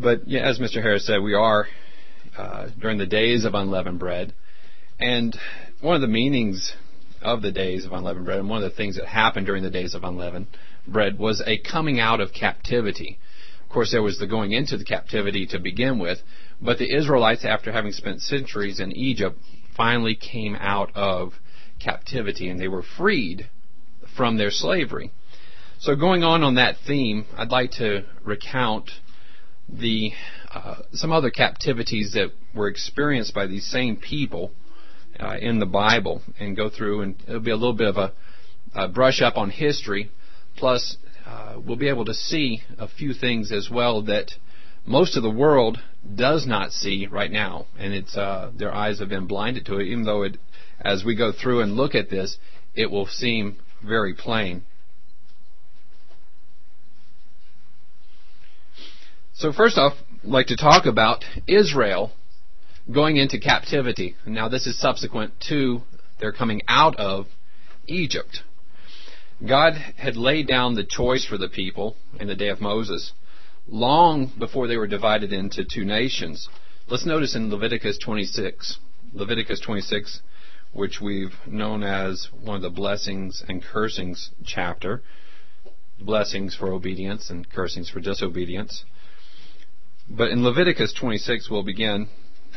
But yeah, as Mr. Harris said, we are during the days of unleavened bread. And one of the meanings of the days of unleavened bread, and one of the things that happened during the days of unleavened bread, was a coming out of captivity. Of course, there was the going into the captivity to begin with, but the Israelites, after having spent centuries in Egypt, finally came out of captivity, and they were freed from their slavery. So going on that theme, I'd like to recount some other captivities that were experienced by these same people in the Bible, and go through, and it'll be a little bit of a brush up on history, plus we'll be able to see a few things as well that most of the world does not see right now, and it's their eyes have been blinded to it, even though as we go through and look at this, it will seem very plain. So first off, I'd like to talk about Israel going into captivity. Now this is subsequent to their coming out of Egypt. God had laid down the choice for the people in the day of Moses, long before they were divided into two nations. Let's notice in Leviticus 26, which we've known as one of the blessings and cursings chapter, blessings for obedience and cursings for disobedience. But in Leviticus 26, we'll begin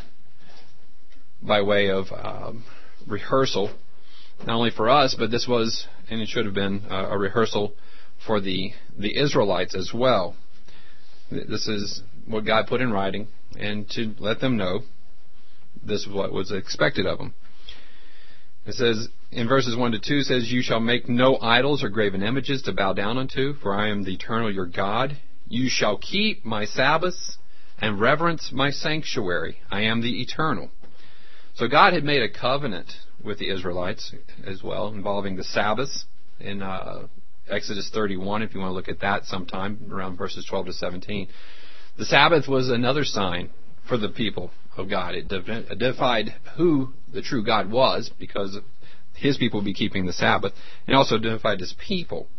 by way of rehearsal, not only for us, but this was, and it should have been, a rehearsal for the Israelites as well. This is what God put in writing, and to let them know this is what was expected of them. It says, in verses 1 to 2, says, "You shall make no idols or graven images to bow down unto, for I am the eternal your God. You shall keep my Sabbaths and reverence my sanctuary. I am the eternal." So God had made a covenant with the Israelites as well, involving the Sabbaths in Exodus 31, if you want to look at that sometime, around verses 12 to 17. The Sabbath was another sign for the people of God. It identified who the true God was, because His people would be keeping the Sabbath, and also identified His people.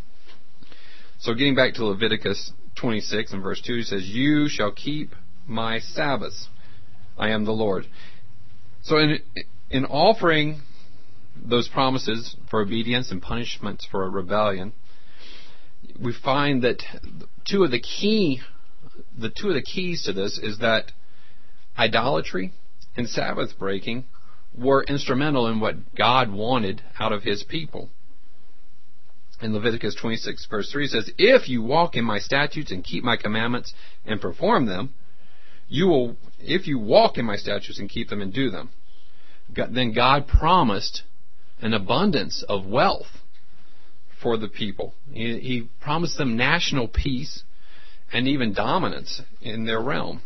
So getting back to Leviticus 26 and verse 2, it says, "You shall keep my Sabbaths. I am the Lord." So in offering those promises for obedience and punishments for a rebellion, we find that the two of the keys to this is that idolatry and Sabbath breaking were instrumental in what God wanted out of His people. In Leviticus 26 verse 3 says, "If you walk in my statutes and keep my commandments and perform them, if you walk in my statutes and keep them and do them." Then God promised an abundance of wealth for the people. He promised them national peace and even dominance in their realm.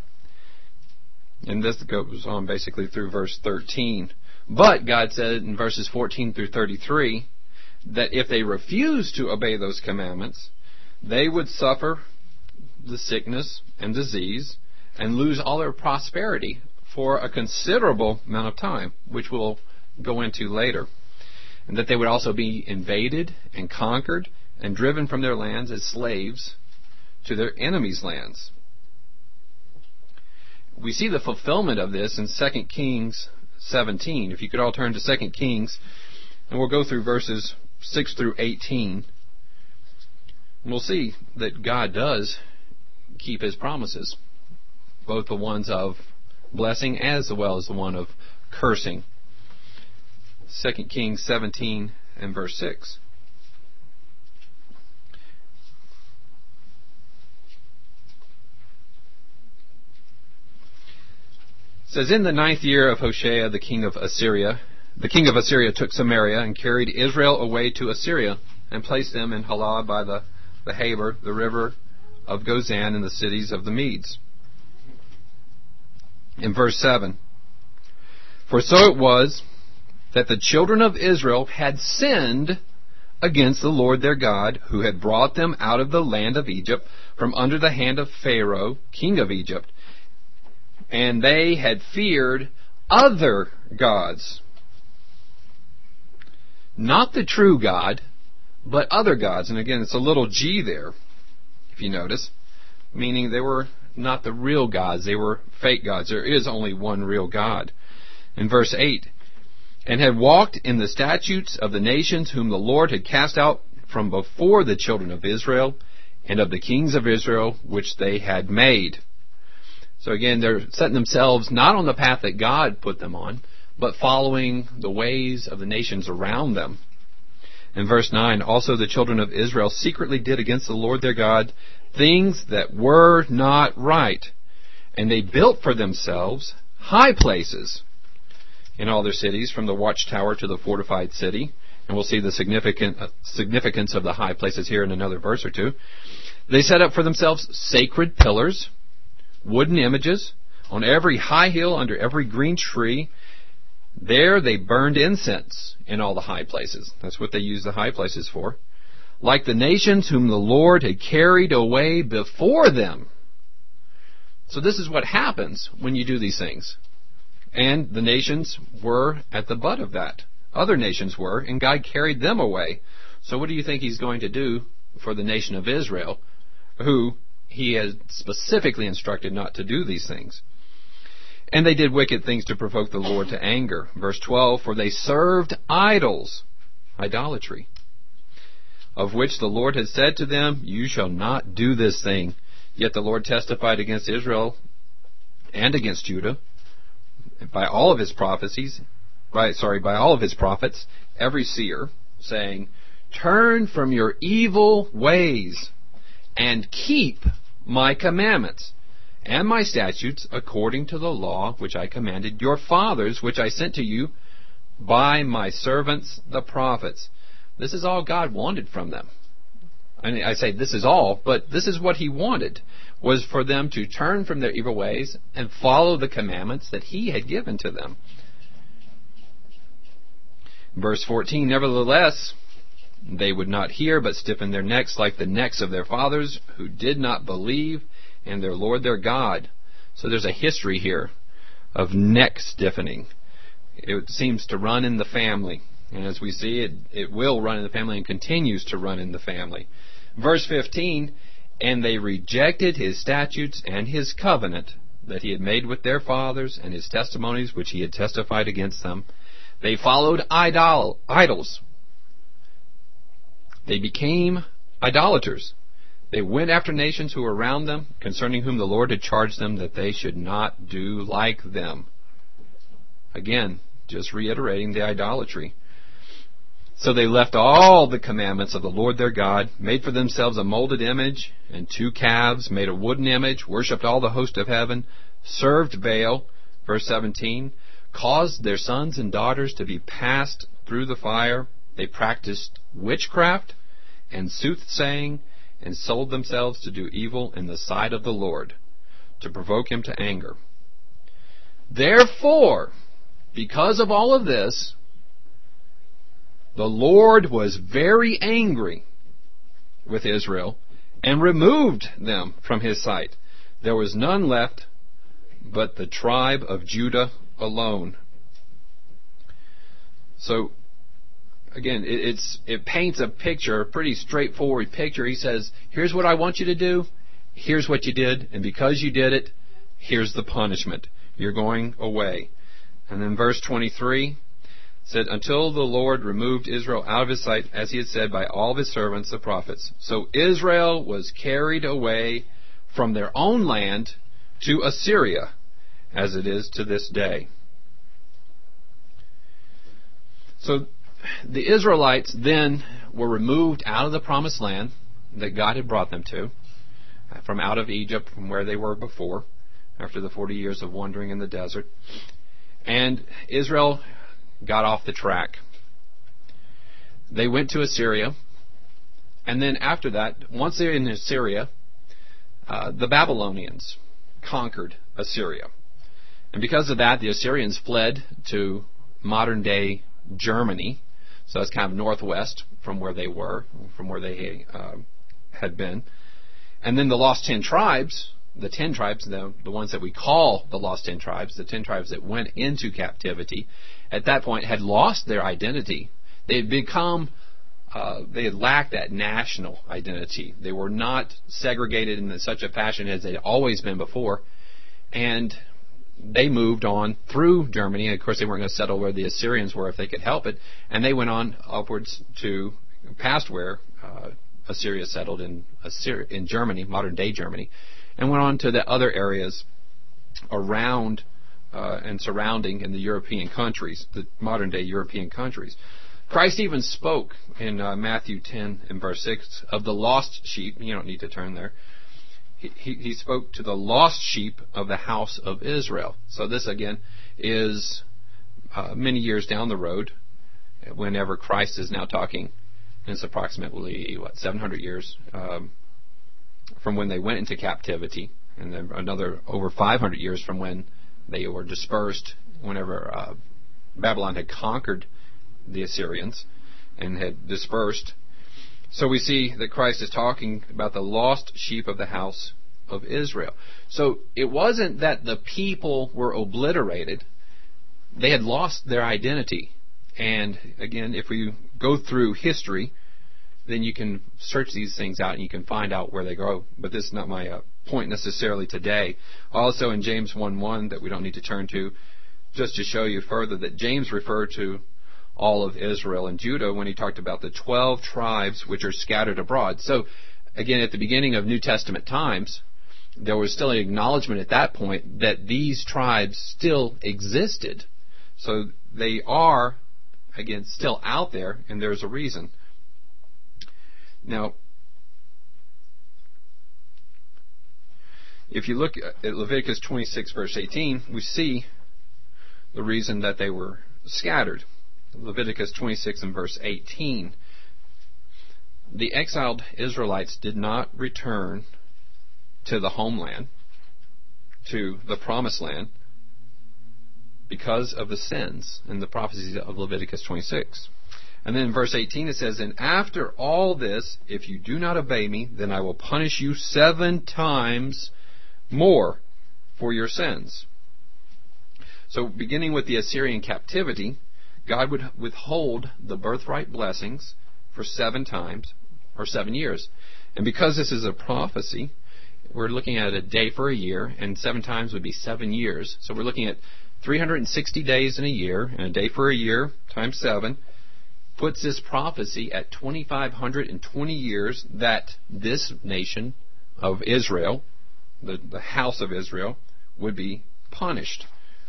And this goes on basically through verse 13. But God said in verses 14 through 33 that if they refused to obey those commandments, they would suffer the sickness and disease and lose all their prosperity for a considerable amount of time, which we'll go into later. And that they would also be invaded and conquered and driven from their lands as slaves to their enemies' lands. We see the fulfillment of this in 2 Kings 17. If you could all turn to 2 Kings, and we'll go through verses 6 through 18. And we'll see that God does keep His promises, both the ones of blessing as well as the one of cursing. 2 Kings 17 and verse 6. It says, "In the 9th year of Hoshea, the king of Assyria took Samaria and carried Israel away to Assyria and placed them in Halah by the Habor, the river of Gozan, in the cities of the Medes." In verse 7, "For so it was that the children of Israel had sinned against the Lord their God, who had brought them out of the land of Egypt from under the hand of Pharaoh, king of Egypt. And they had feared other gods." Not the true God, but other gods. And again, it's a little g there, if you notice. meaning they were not the real gods. They were fake gods. There is only one real God. In verse 8, and had walked in the statutes of the nations whom the Lord had cast out from before the children of Israel, and of the kings of Israel which they had made. So again, they're setting themselves not on the path that God put them on, but following the ways of the nations around them. In verse 9, also the children of Israel secretly did against the Lord their God things that were not right, and they built for themselves high places in all their cities, from the watchtower to the fortified city. And we'll see the significance of the high places here in another verse or two. They set up for themselves sacred pillars, wooden images, on every high hill, under every green tree. There they burned incense in all the high places. That's what they used the high places for. Like the nations whom the Lord had carried away before them. So this is what happens when you do these things. And the nations were at the butt of that. Other nations were, and God carried them away. So what do you think He's going to do for the nation of Israel, who He has specifically instructed not to do these things? And they did wicked things to provoke the Lord to anger. Verse 12, for they served idols, idolatry, of which the Lord had said to them, you shall not do this thing. Yet the Lord testified against Israel and against Judah by all of His prophecies, by all of His prophets, every seer, saying, turn from your evil ways and keep my commandments and my statutes according to the law which I commanded your fathers, which I sent to you by my servants the prophets. This is all God wanted from them. I mean, I say this is all, but this is what He wanted, was for them to turn from their evil ways and follow the commandments that He had given to them. Verse 14, nevertheless, they would not hear, but stiffened their necks like the necks of their fathers, who did not believe in their Lord their God. So there's a history here of neck stiffening. It seems to run in the family. And as we see, it will run in the family and continues to run in the family. Verse 15, and they rejected His statutes and His covenant that He had made with their fathers, and His testimonies which He had testified against them. They followed idols. They became idolaters. They went after nations who were around them, concerning whom the Lord had charged them that they should not do like them. Again, just reiterating the idolatry. So they left all the commandments of the Lord their God, made for themselves a molded image and 2 calves, made a wooden image, worshipped all the host of heaven, served Baal, verse 17, caused their sons and daughters to be passed through the fire. They practiced witchcraft and soothsaying, and sold themselves to do evil in the sight of the Lord, to provoke Him to anger. Therefore, because of all of this, the Lord was very angry with Israel and removed them from His sight. There was none left but the tribe of Judah alone. So, again, it paints a picture, a pretty straightforward picture. He says, here's what I want you to do, here's what you did, and because you did it, here's the punishment. You're going away. And then verse 23 said, until the Lord removed Israel out of His sight, as He had said by all of His servants, the prophets. So Israel was carried away from their own land to Assyria, as it is to this day. So the Israelites then were removed out of the promised land that God had brought them to, from out of Egypt, from where they were before, after the 40 years of wandering in the desert. And Israel got off the track. They went to Assyria, and then after that, once they're in Assyria, the Babylonians conquered Assyria. And because of that, the Assyrians fled to modern-day Germany. So that's kind of northwest from where they were, from where they had been. And then the lost 10 tribes, the ones that we call the lost 10 tribes, the 10 tribes that went into captivity, at that point had lost their identity. They had become they had lacked that national identity. They were not segregated in such a fashion as they'd always been before. And they moved on through Germany. And of course, they weren't going to settle where the Assyrians were if they could help it. And they went on upwards to past where Assyria settled in Germany, modern-day Germany, and went on to the other areas around and surrounding in the European countries, the modern-day European countries. Christ even spoke in Matthew 10 and verse 6 of the lost sheep. You don't need to turn there. He spoke to the lost sheep of the house of Israel. So this, again, is many years down the road, whenever Christ is now talking. And it's approximately, 700 years from when they went into captivity, and then another over 500 years from when they were dispersed, whenever Babylon had conquered the Assyrians and had dispersed. So we see that Christ is talking about the lost sheep of the house of Israel. So it wasn't that the people were obliterated. They had lost their identity. And again, if we go through history, then you can search these things out and you can find out where they go. But this is not my point necessarily today. Also in James 1:1 that we don't need to turn to, just to show you further that James referred to all of Israel and Judah when he talked about the 12 tribes which are scattered abroad. So, again, at the beginning of New Testament times, there was still an acknowledgement at that point that these tribes still existed. So they are, again, still out there, and there's a reason. Now, if you look at Leviticus 26, verse 18, we see the reason that they were scattered. Leviticus 26 and verse 18. The exiled Israelites did not return to the homeland, to the promised land, because of the sins in the prophecies of Leviticus 26. And then in verse 18 it says, "And after all this, if you do not obey me, then I will punish you 7 times more for your sins." So beginning with the Assyrian captivity, God would withhold the birthright blessings for 7 times, or 7 years. And because this is a prophecy, we're looking at a day for a year, and 7 times would be 7 years. So we're looking at 360 days in a year, and a day for a year times 7 puts this prophecy at 2,520 years that this nation of Israel, the house of Israel, would be punished.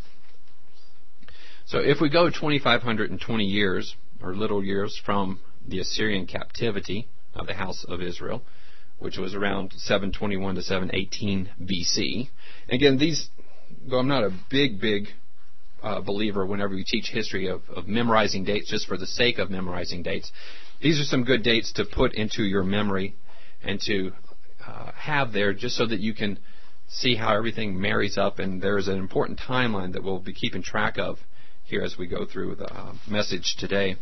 So if we go 2,520 years, or little years, from the Assyrian captivity of the house of Israel, which was around 721 to 718 BC. Again, though I'm not a big believer whenever we teach history of memorizing dates just for the sake of memorizing dates, these are some good dates to put into your memory and to have there just so that you can see how everything marries up, and there's an important timeline that we'll be keeping track of here as we go through the message today.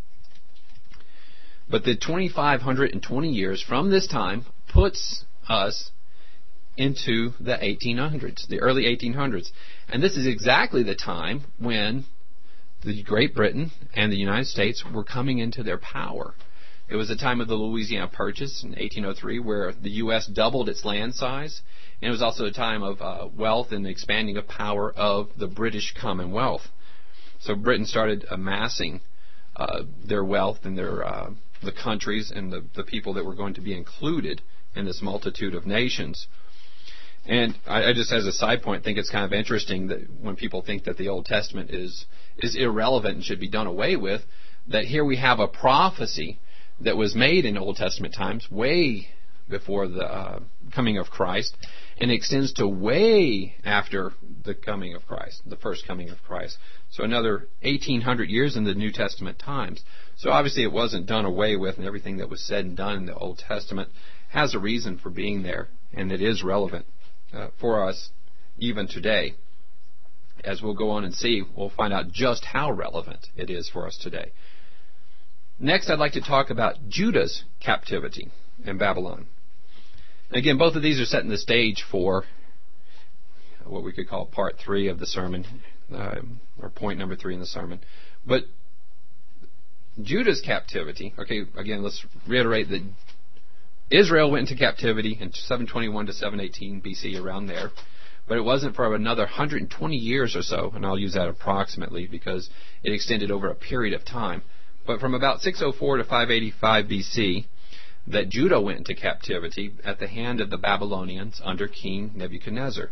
But the 2,520 years from this time puts us into the 1800s, the early 1800s. And this is exactly the time when the Great Britain and the United States were coming into their power. It was the time of the Louisiana Purchase in 1803 where the U.S. doubled its land size. And it was also a time of wealth and the expanding of power of the British Commonwealth. So Britain started amassing their wealth and the countries and the people that were going to be included in this multitude of nations. And I just, as a side point, think it's kind of interesting that when people think that the Old Testament is irrelevant and should be done away with, that here we have a prophecy that was made in Old Testament times, way before the coming of Christ, and extends to way after the coming of Christ, the first coming of Christ. So another 1,800 years in the New Testament times. So obviously it wasn't done away with, and everything that was said and done in the Old Testament has a reason for being there, and it is relevant for us even today. As we'll go on and see, we'll find out just how relevant it is for us today. Next, I'd like to talk about Judah's captivity in Babylon. Again, both of these are setting the stage for what we could call part 3 of the sermon, or point number 3 in the sermon. But Judah's captivity, okay, again, let's reiterate that Israel went into captivity in 721 to 718 BC, around there. But it wasn't for another 120 years or so, and I'll use that approximately because it extended over a period of time. But from about 604 to 585 BC, that Judah went into captivity at the hand of the Babylonians under King Nebuchadnezzar.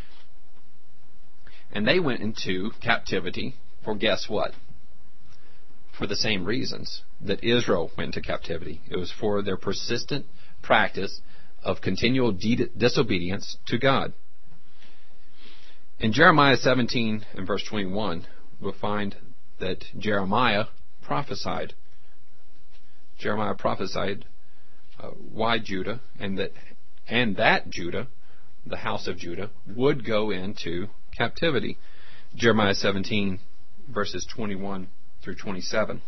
And they went into captivity for, guess what? For the same reasons that Israel went into captivity. It was for their persistent practice of continual disobedience to God. In Jeremiah 17 and verse 21, we'll find that Jeremiah prophesied. Jeremiah prophesied why Judah, and that Judah, the house of Judah, would go into captivity. Jeremiah 17, verses 21 through 27.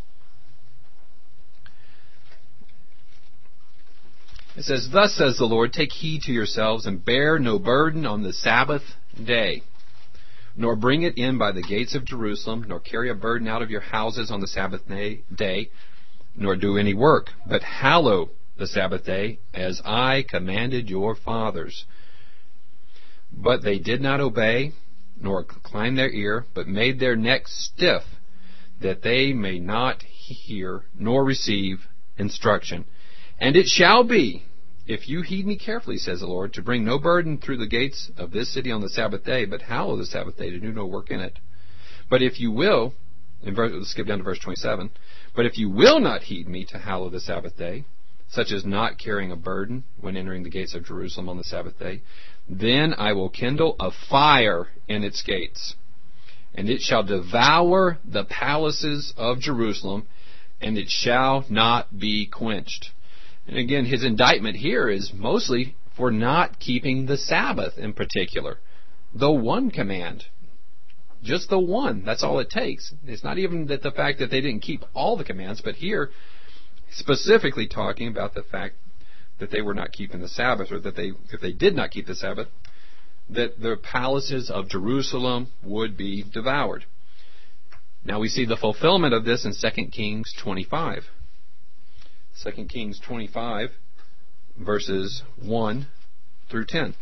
It says, "Thus says the Lord, take heed to yourselves, and bear no burden on the Sabbath day, nor bring it in by the gates of Jerusalem, nor carry a burden out of your houses on the Sabbath day, nor do any work, but hallow the Sabbath day, as I commanded your fathers. But they did not obey, nor incline their ear, but made their necks stiff, that they may not hear, nor receive instruction. And it shall be, if you heed me carefully, says the Lord, to bring no burden through the gates of this city on the Sabbath day, but hallow the Sabbath day, to do no work in it. But if you will," let's skip down to verse 27, "but if you will not heed me to hallow the Sabbath day, such as not carrying a burden when entering the gates of Jerusalem on the Sabbath day, then I will kindle a fire in its gates, and it shall devour the palaces of Jerusalem, and it shall not be quenched." And again, his indictment here is mostly for not keeping the Sabbath in particular. The one command. Just the one. That's all it takes. It's not even that the fact that they didn't keep all the commands, but here, specifically talking about the fact that they were not keeping the Sabbath, or that if they did not keep the Sabbath, that the palaces of Jerusalem would be devoured. Now we see the fulfillment of this in 2 Kings 25. 2 Kings 25, verses 1 through 10.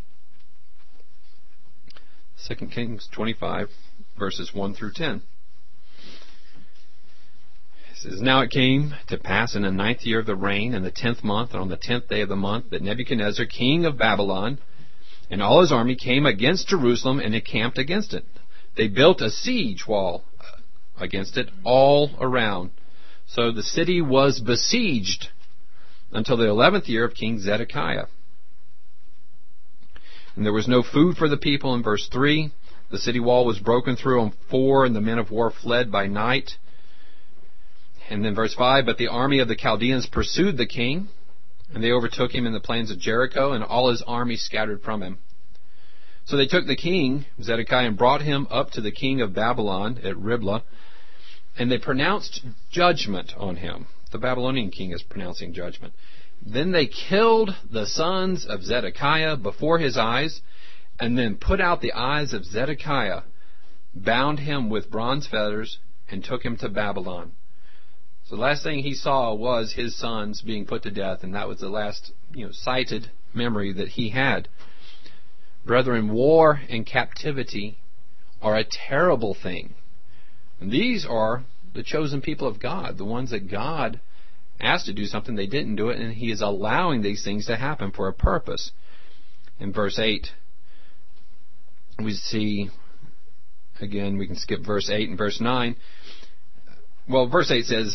2 Kings 25, verses 1 through 10. It says, "Now it came to pass in the 9th year of the reign, in the 10th month, and on the 10th day of the month, that Nebuchadnezzar, king of Babylon, and all his army came against Jerusalem and encamped against it. They built a siege wall against it all around. So the city was besieged until the 11th year of King Zedekiah. And there was no food for the people," in verse 3. "The city wall was broken through on 4, and the men of war fled by night." And then verse 5, "But the army of the Chaldeans pursued the king, and they overtook him in the plains of Jericho, and all his army scattered from him. So they took the king, Zedekiah, and brought him up to the king of Babylon at Riblah, and they pronounced judgment on him." The Babylonian king is pronouncing judgment. "Then they killed the sons of Zedekiah before his eyes, and then put out the eyes of Zedekiah, bound him with bronze fetters, and took him to Babylon." So the last thing he saw was his sons being put to death, and that was the last cited memory that he had. Brethren, war and captivity are a terrible thing. And these are the chosen people of God, the ones that God asked to do something, they didn't do it, and He is allowing these things to happen for a purpose. In verse 8, we see, again, we can skip verse 8 and verse 9. Well, verse 8 says,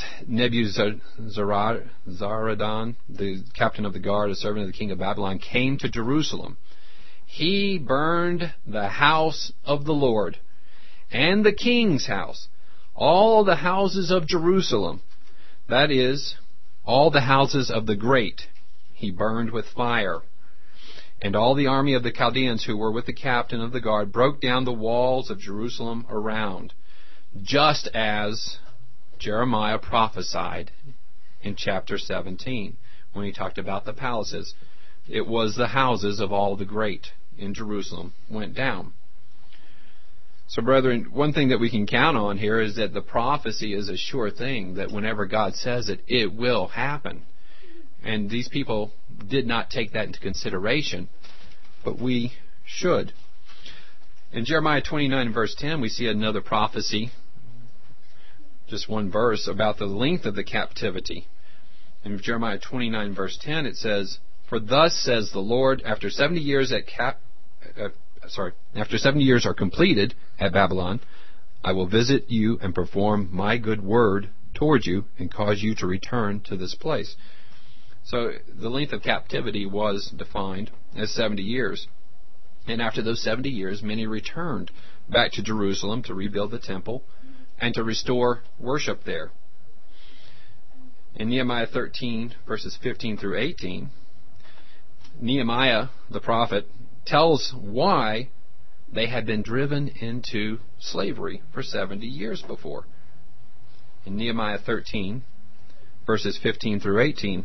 "Nebuzaradan, the captain of the guard, a servant of the king of Babylon, came to Jerusalem. He burned the house of the Lord and the king's house, all the houses of Jerusalem, that is, all the houses of the great, he burned with fire. And all the army of the Chaldeans who were with the captain of the guard broke down the walls of Jerusalem around, just as Jeremiah prophesied in chapter 17 when he talked about the palaces. It was the houses of all the great in Jerusalem went down." So, brethren, one thing that we can count on here is that the prophecy is a sure thing, that whenever God says it, it will happen. And these people did not take that into consideration, but we should. In Jeremiah 29 verse 10, we see another prophecy, just one verse, about the length of the captivity. In Jeremiah 29 verse 10, it says, "For thus says the Lord, after 70 years after 70 years are completed at Babylon, I will visit you and perform my good word towards you and cause you to return to this place." So the length of captivity was defined as 70 years. And after those 70 years, many returned back to Jerusalem to rebuild the temple and to restore worship there. In Nehemiah 13, verses 15 through 18, Nehemiah, the prophet, tells why they had been driven into slavery for 70 years before. In Nehemiah 13, verses 15 through 18,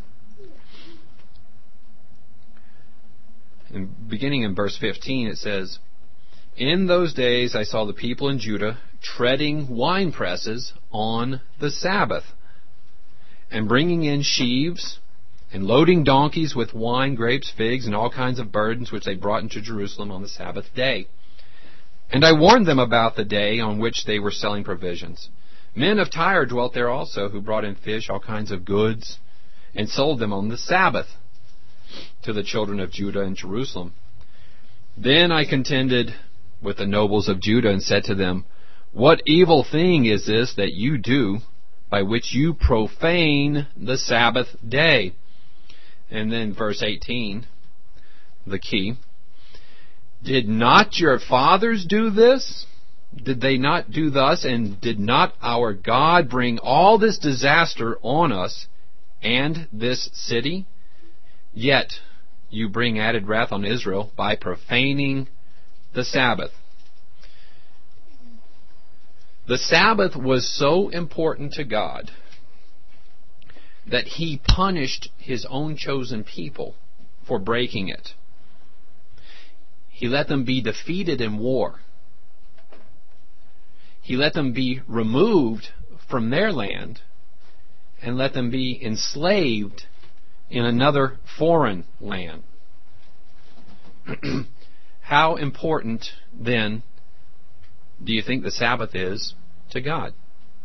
and beginning in verse 15, it says, "In those days I saw the people in Judah treading wine presses on the Sabbath, and bringing in sheaves, and loading donkeys with wine, grapes, figs, and all kinds of burdens which they brought into Jerusalem on the Sabbath day. And I warned them about the day on which they were selling provisions. Men of Tyre dwelt there also, who brought in fish, all kinds of goods, and sold them on the Sabbath to the children of Judah and Jerusalem. Then I contended with the nobles of Judah and said to them, What evil thing is this that you do, by which you profane the Sabbath day?" And then verse 18, the key. "Did not your fathers do this? Did they not do thus? And did not our God bring all this disaster on us and this city? Yet you bring added wrath on Israel by profaning the Sabbath." The Sabbath was so important to God that He punished His own chosen people for breaking it. He let them be defeated in war. He let them be removed from their land and let them be enslaved in another foreign land. How important, then, do you think the Sabbath is to God?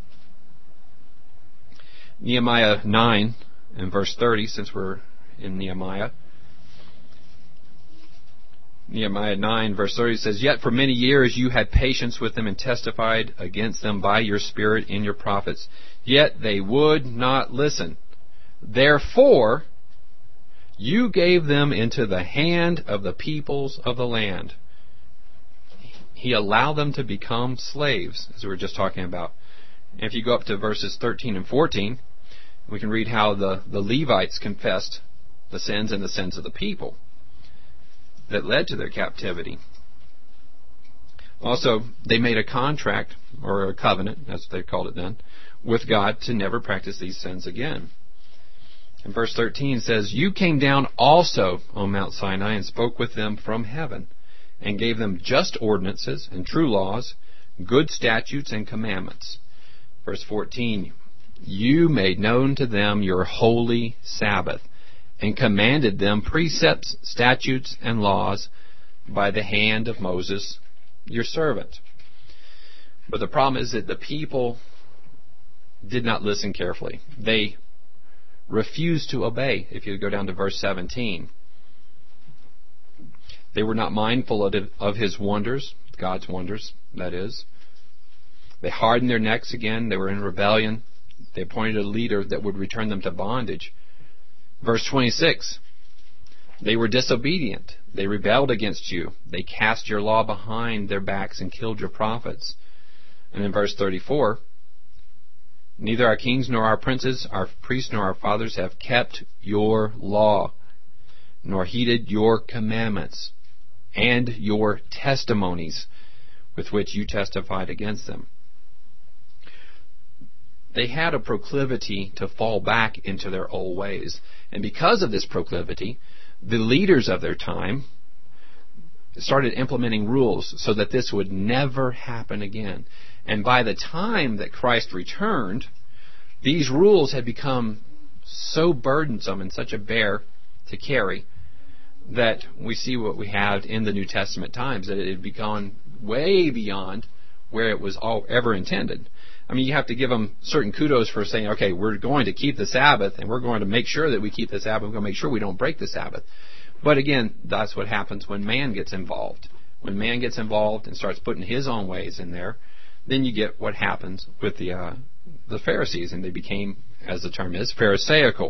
Nehemiah 9 and verse 30, since we're in Nehemiah. Nehemiah 9 verse 30 says, "Yet for many years you had patience with them and testified against them by your Spirit in your prophets. Yet they would not listen. Therefore you gave them into the hand of the peoples of the land." He allowed them to become slaves, as we were just talking about. And if you go up to verses 13 and 14, we can read how the Levites confessed the sins and the sins of the people that led to their captivity. Also, they made a contract, or a covenant, as they called it then, with God to never practice these sins again. And verse 13 says, "You came down also on Mount Sinai and spoke with them from heaven, and gave them just ordinances and true laws, good statutes and commandments." Verse 14, "You made known to them your holy Sabbath, and commanded them precepts, statutes, and laws by the hand of Moses, your servant." But the problem is that the people did not listen carefully. They refused to obey. If you go down to verse 17, they were not mindful of His wonders, God's wonders, that is. They hardened their necks again. They were in rebellion. They appointed a leader that would return them to bondage. Verse 26, "They were disobedient. They rebelled against you. They cast your law behind their backs and killed your prophets." And in verse 34, "Neither our kings nor our princes, our priests nor our fathers have kept your law, nor heeded your commandments and your testimonies with which you testified against them." They had a proclivity to fall back into their old ways. And because of this proclivity, the leaders of their time, started implementing rules so that this would never happen again. And by the time that Christ returned, these rules had become so burdensome and such a bear to carry that we see what we have in the New Testament times, that it had gone way beyond where it was all ever intended. I mean, you have to give them certain kudos for saying, okay, we're going to keep the Sabbath, and we're going to make sure that we keep the Sabbath. We're going to make sure we don't break the Sabbath. But again, that's what happens when man gets involved. When man gets involved and starts putting his own ways in there, then you get what happens with the Pharisees, and they became, as the term is, Pharisaical.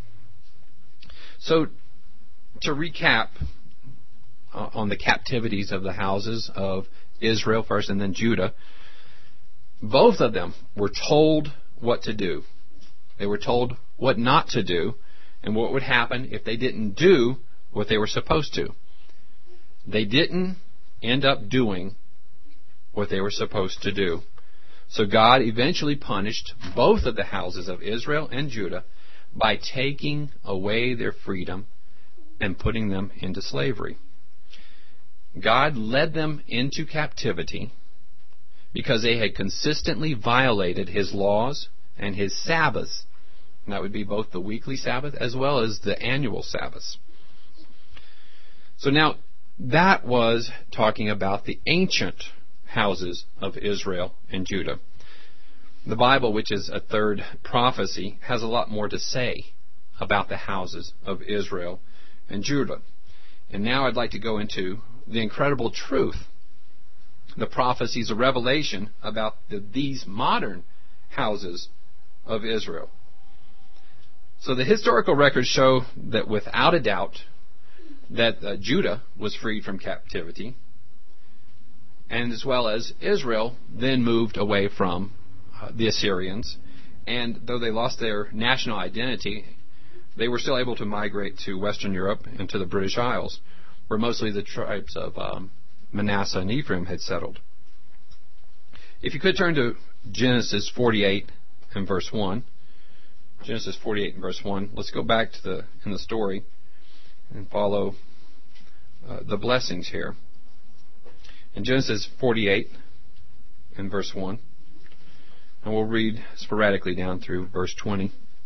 So, to recap on the captivities of the houses of Israel first and then Judah, both of them were told what to do. They were told what not to do and what would happen if they didn't do what they were supposed to. They didn't end up doing what they were supposed to do. So God eventually punished both of the houses of Israel and Judah by taking away their freedom and putting them into slavery. God led them into captivity because they had consistently violated His laws and His Sabbaths. And that would be both the weekly Sabbath as well as the annual Sabbaths. So now, that was talking about the ancient houses of Israel and Judah. The Bible, which is a third prophecy, has a lot more to say about the houses of Israel and Judah. And now I'd like to go into the incredible truth, the prophecies of Revelation about these modern houses of Israel. So the historical records show that without a doubt that Judah was freed from captivity, and as well as Israel then moved away from the Assyrians. And though they lost their national identity, they were still able to migrate to Western Europe and to the British Isles, where mostly the tribes of Manasseh and Ephraim had settled. If you could turn to Genesis 48 and verse 1. Genesis 48 and verse 1. Let's go back to in the story and follow the blessings here. In Genesis 48 and verse 1. And we'll read sporadically down through verse 20. It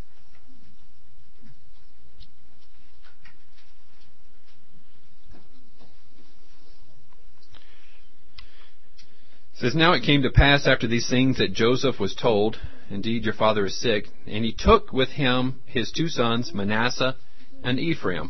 says, Now it came to pass after these things that Joseph was told, Indeed, your father is sick. And he took with him his two sons, Manasseh and Ephraim.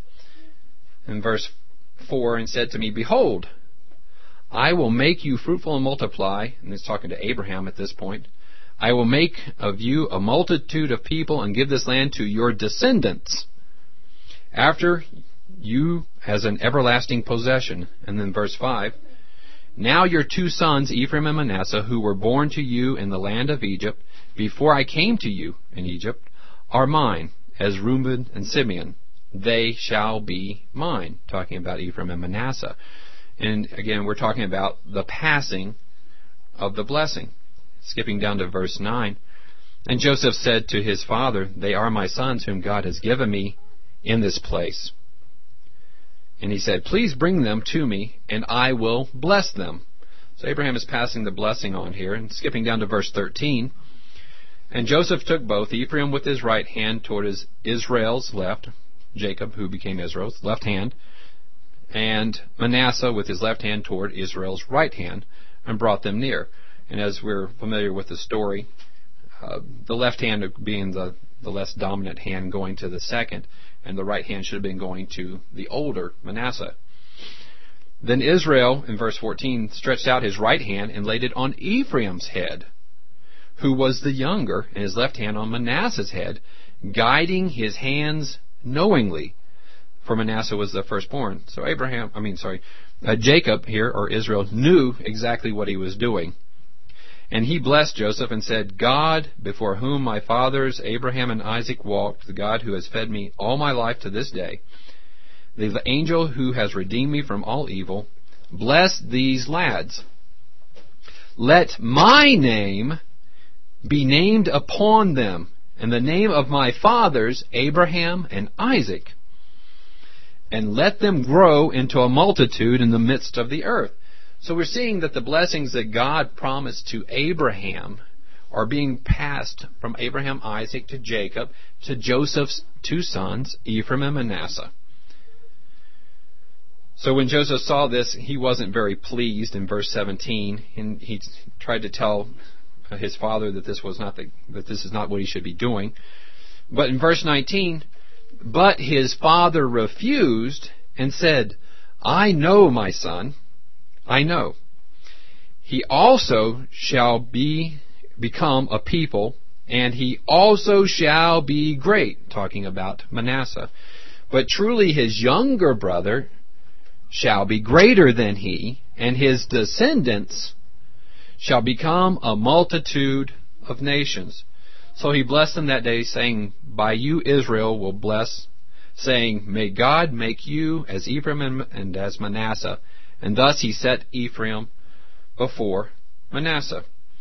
In verse 4, and said to me, Behold, I will make you fruitful and multiply. And it's talking to Abraham at this point. I will make of you a multitude of people and give this land to your descendants after you as an everlasting possession. And then verse 5, Now your two sons, Ephraim and Manasseh, who were born to you in the land of Egypt, before I came to you in Egypt, are mine, as Reuben and Simeon. They shall be mine. Talking about Ephraim and Manasseh. And again, we're talking about the passing of the blessing. Skipping down to verse 9. And Joseph said to his father, They are my sons whom God has given me in this place. And he said, Please bring them to me, and I will bless them. So Abraham is passing the blessing on here. And skipping down to verse 13. And Joseph took both Ephraim with his right hand toward Israel's left, Jacob, who became Israel's left hand, and Manasseh with his left hand toward Israel's right hand, and brought them near. And as we're familiar with the story, the left hand being the less dominant hand going to the second, and the right hand should have been going to the older Manasseh. Then Israel, in verse 14, stretched out his right hand and laid it on Ephraim's head, who was the younger, and his left hand on Manasseh's head, guiding his hands knowingly, for Manasseh was the firstborn. So Jacob here, or Israel, knew exactly what he was doing. And he blessed Joseph and said, God, before whom my fathers Abraham and Isaac walked, the God who has fed me all my life to this day, the angel who has redeemed me from all evil, bless these lads. Let my name be named upon them, and the name of my fathers Abraham and Isaac. and let them grow into a multitude in the midst of the earth. So we're seeing that the blessings that God promised to Abraham are being passed from Abraham, Isaac, to Jacob, to Joseph's two sons, Ephraim and Manasseh. So when Joseph saw this, he wasn't very pleased in verse 17, and he tried to tell his father that this is not what he should be doing. But in verse 19, but his father refused and said, I know, my son, I know. He also shall become a people, and he also shall be great, talking about Manasseh. But truly his younger brother shall be greater than he, and his descendants shall become a multitude of nations. So he blessed them that day, saying, by you Israel will bless, saying, may God make you as Ephraim and as Manasseh. And thus he set Ephraim before Manasseh.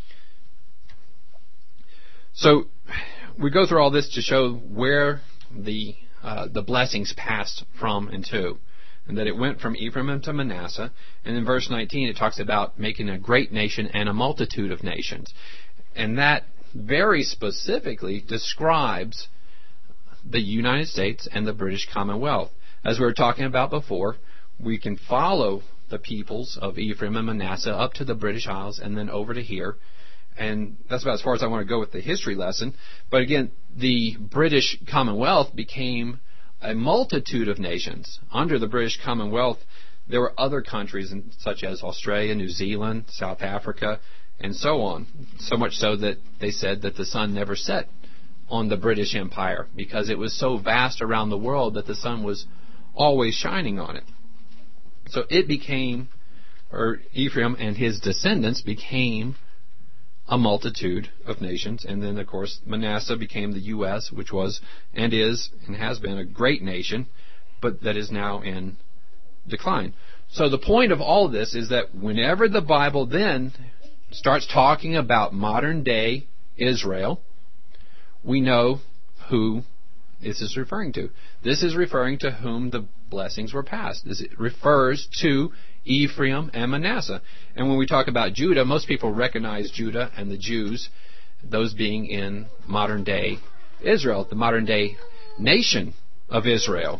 So we go through all this to show where the blessings passed from and to, and that it went from Ephraim to Manasseh. And in verse 19 it talks about making a great nation and a multitude of nations. And that very specifically describes the United States and the British Commonwealth. As we were talking about before, we can follow the peoples of Ephraim and Manasseh up to the British Isles and then over to here. And that's about as far as I want to go with the history lesson. But again, the British Commonwealth became a multitude of nations. Under the British Commonwealth, there were other countries such as Australia, New Zealand, South Africa, and so on. So much so that they said that the sun never set on the British Empire because it was so vast around the world that the sun was always shining on it. So it became, or Ephraim and his descendants became a multitude of nations. And then, of course, Manasseh became the U.S., which was and is and has been a great nation, but that is now in decline. So the point of all of this is that whenever the Bible then starts talking about modern-day Israel, we know who this is referring to. This is referring to whom the blessings were passed. This refers to Ephraim and Manasseh. And when we talk about Judah, most people recognize Judah and the Jews, those being in modern-day Israel, the modern-day nation of Israel.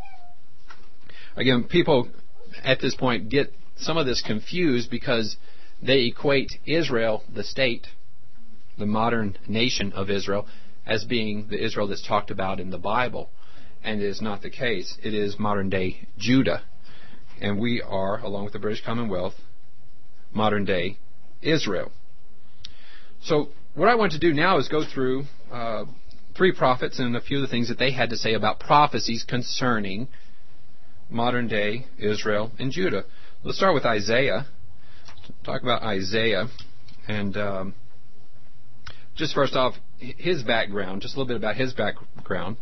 Again, people at this point get some of this confused because they equate Israel, the state, the modern nation of Israel, as being the Israel that's talked about in the Bible. And it is not the case. It is modern-day Judah. And we are, along with the British Commonwealth, modern-day Israel. So what I want to do now is go through three prophets and a few of the things that they had to say about prophecies concerning modern-day Israel and Judah. Let's start with Isaiah. Talk about Isaiah. And just first off, his background, just a little bit about his background,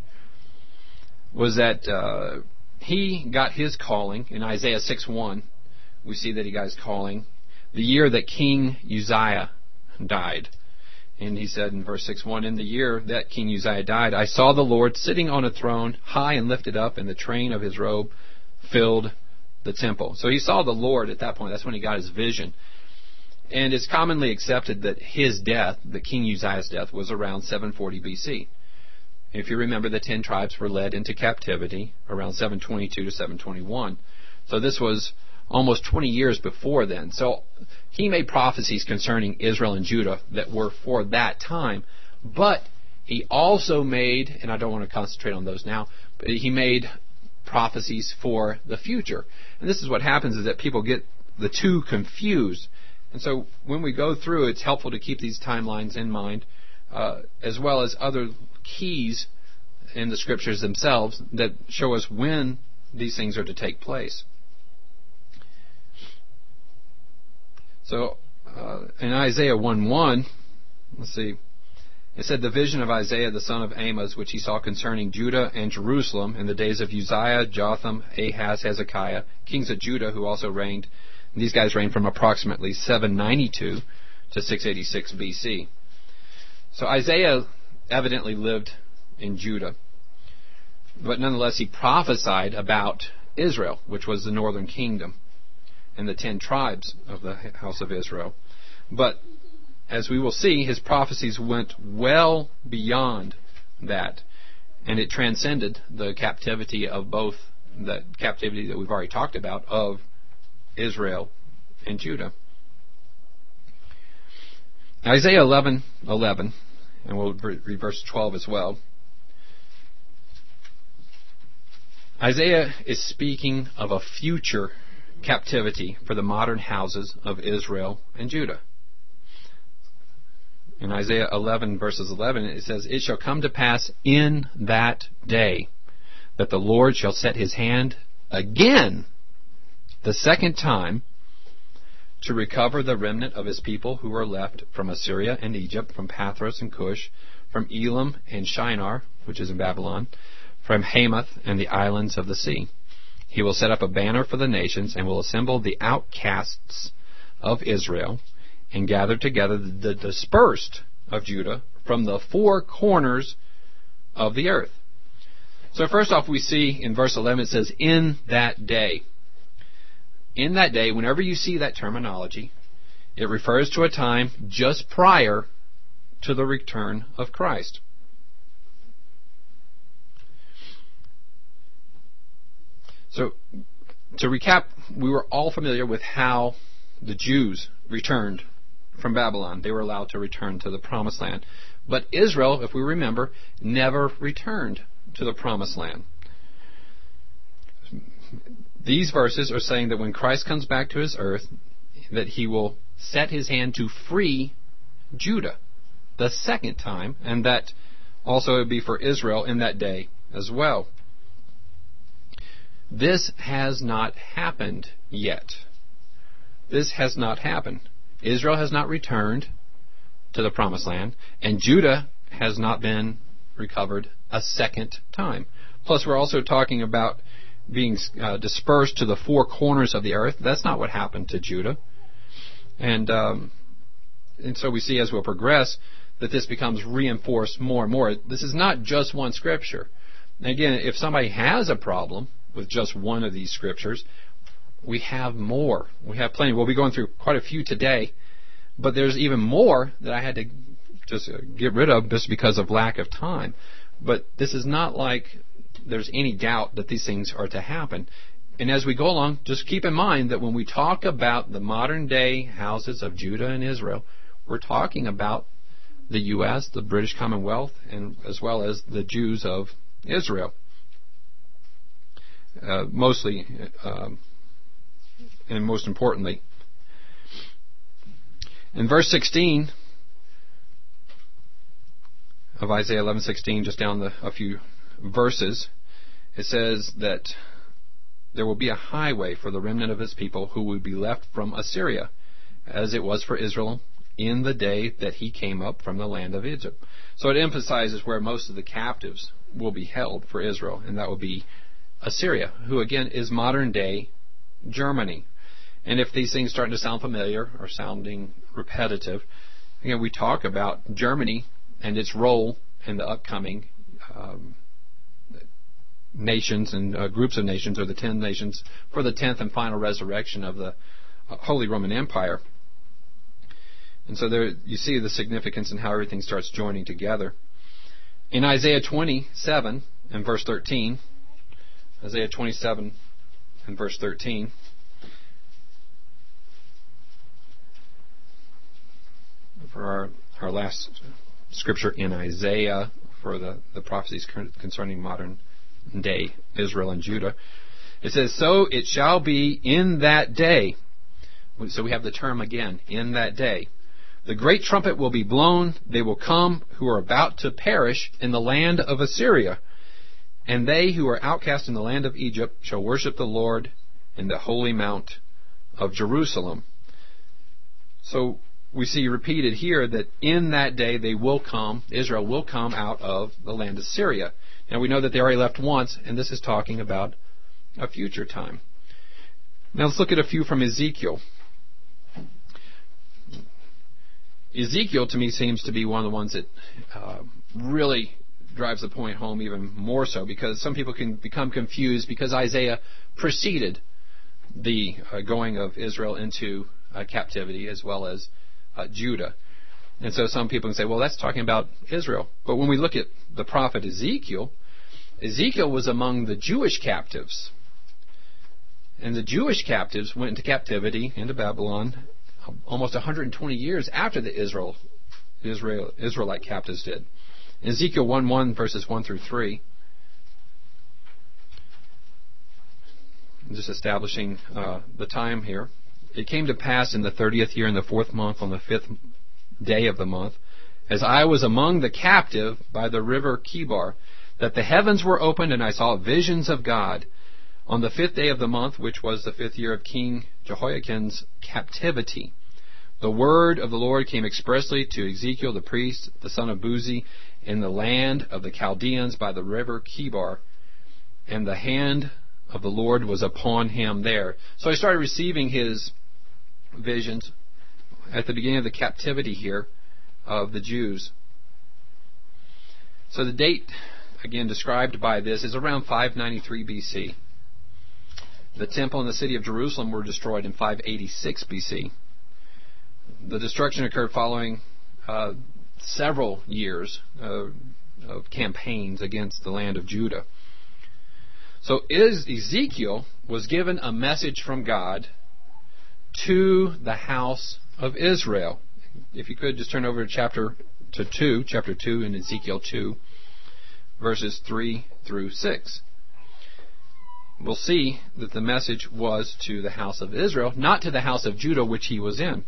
was that he got his calling in Isaiah 6:1. We see that he got his calling the year that King Uzziah died. And he said in verse 6:1, in the year that King Uzziah died, I saw the Lord sitting on a throne, high and lifted up, and the train of his robe filled the temple. So he saw the Lord at that point. That's when he got his vision. And it's commonly accepted that his death, that King Uzziah's death, was around 740 BC. If you remember, the 10 tribes were led into captivity around 722 to 721. So this was almost 20 years before then. So he made prophecies concerning Israel and Judah that were for that time. But he also made, and I don't want to concentrate on those now, but he made prophecies for the future. And this is what happens, is that people get the two confused. And so when we go through, it's helpful to keep these timelines in mind, as well as other keys in the Scriptures themselves that show us when these things are to take place. So in Isaiah 1:1, let's see, it said, the vision of Isaiah the son of Amos, which he saw concerning Judah and Jerusalem in the days of Uzziah, Jotham, Ahaz, Hezekiah, kings of Judah, who also reigned. And these guys reigned from approximately 792 to 686 BC. So Isaiah evidently lived in Judah. But nonetheless, he prophesied about Israel, which was the northern kingdom, and the 10 tribes of the house of Israel. But as we will see, his prophecies went well beyond that, and it transcended the captivity of both the captivity that we've already talked about of Israel and Judah. Isaiah 11:11, and we'll read verse 12 as well. Isaiah is speaking of a future captivity for the modern houses of Israel and Judah. In Isaiah 11 verses 11, it says, "It shall come to pass in that day that the Lord shall set his hand again, the second time, to recover the remnant of his people who are left from Assyria and Egypt, from Pathros and Cush, from Elam and Shinar," which is in Babylon, "from Hamath and the islands of the sea. He will set up a banner for the nations and will assemble the outcasts of Israel and gather together the dispersed of Judah from the 4 corners of the earth." So first off, we see in verse 11 it says, "in that day." In that day, whenever you see that terminology, it refers to a time just prior to the return of Christ. So, to recap, we were all familiar with how the Jews returned from Babylon. They were allowed to return to the Promised Land. But Israel, if we remember, never returned to the Promised Land. These verses are saying that when Christ comes back to his earth, that he will set his hand to free Judah the second time, and that also it would be for Israel in that day as well. This has not happened yet. This has not happened. Israel has not returned to the Promised Land, and Judah has not been recovered a second time. Plus, we're also talking about being dispersed to the 4 corners of the earth. That's not what happened to Judah. And so we see as we'll progress that this becomes reinforced more and more. This is not just one scripture. And again, if somebody has a problem with just one of these scriptures, we have more. We have plenty. We'll be going through quite a few today, but there's even more that I had to just get rid of just because of lack of time. But this is not like there's any doubt that these things are to happen. And as we go along, just keep in mind that when we talk about the modern day houses of Judah and Israel, we're talking about the U.S., the British Commonwealth, and as well as the Jews of Israel. Mostly, and most importantly. In verse 16 of Isaiah 11:16, just down a few verses, it says that there will be a highway for the remnant of his people who will be left from Assyria, as it was for Israel in the day that he came up from the land of Egypt. So it emphasizes where most of the captives will be held for Israel, and that will be Assyria, who again is modern day Germany. And if these things start to sound familiar or sounding repetitive, again, we talk about Germany and its role in the upcoming nations and groups of nations, or the 10 nations, for the 10th and final resurrection of the Holy Roman Empire. And so there you see the significance in how everything starts joining together. In Isaiah 27 and verse 13, Isaiah 27 and verse 13, for our last scripture in Isaiah for the prophecies concerning modern day Israel and Judah, it says, "So it shall be in that day." So we have the term again, in that day. "The great trumpet will be blown. They will come who are about to perish in the land of Assyria. And they who are outcast in the land of Egypt shall worship the Lord in the holy mount of Jerusalem." So we see repeated here that in that day they will come, Israel will come out of the land of Syria. Now we know that they already left once, and this is talking about a future time. Now let's look at a few from Ezekiel. Ezekiel to me seems to be one of the ones that really drives the point home even more so, because some people can become confused because Isaiah preceded the going of Israel into captivity as well as Judah. And so some people can say, well, that's talking about Israel. But when we look at the prophet Ezekiel, Ezekiel was among the Jewish captives. And the Jewish captives went into captivity into Babylon almost 120 years after the Israelite captives did. Ezekiel 1:1 verses 1 through 3. Just establishing the time here. It came to pass in the 30th year in the 4th month on the 5th day of the month, as I was among the captive by the river Kibar, that the heavens were opened, and I saw visions of God. On the 5th day of the month, which was the 5th year of King Jehoiakim's captivity, the word of the Lord came expressly to Ezekiel the priest, the son of Buzi, in the land of the Chaldeans by the river Kibar, and the hand of the Lord was upon him there. So he started receiving his visions at the beginning of the captivity here of the Jews. So the date, again, described by this is around 593 BC. The temple and the city of Jerusalem were destroyed in 586 BC. The destruction occurred following several years of campaigns against the land of Judah. So Ezekiel was given a message from God to the house of Israel. If you could just turn over to chapter 2 in Ezekiel 2, verses 3 through 6. We'll see that the message was to the house of Israel, not to the house of Judah, which he was in.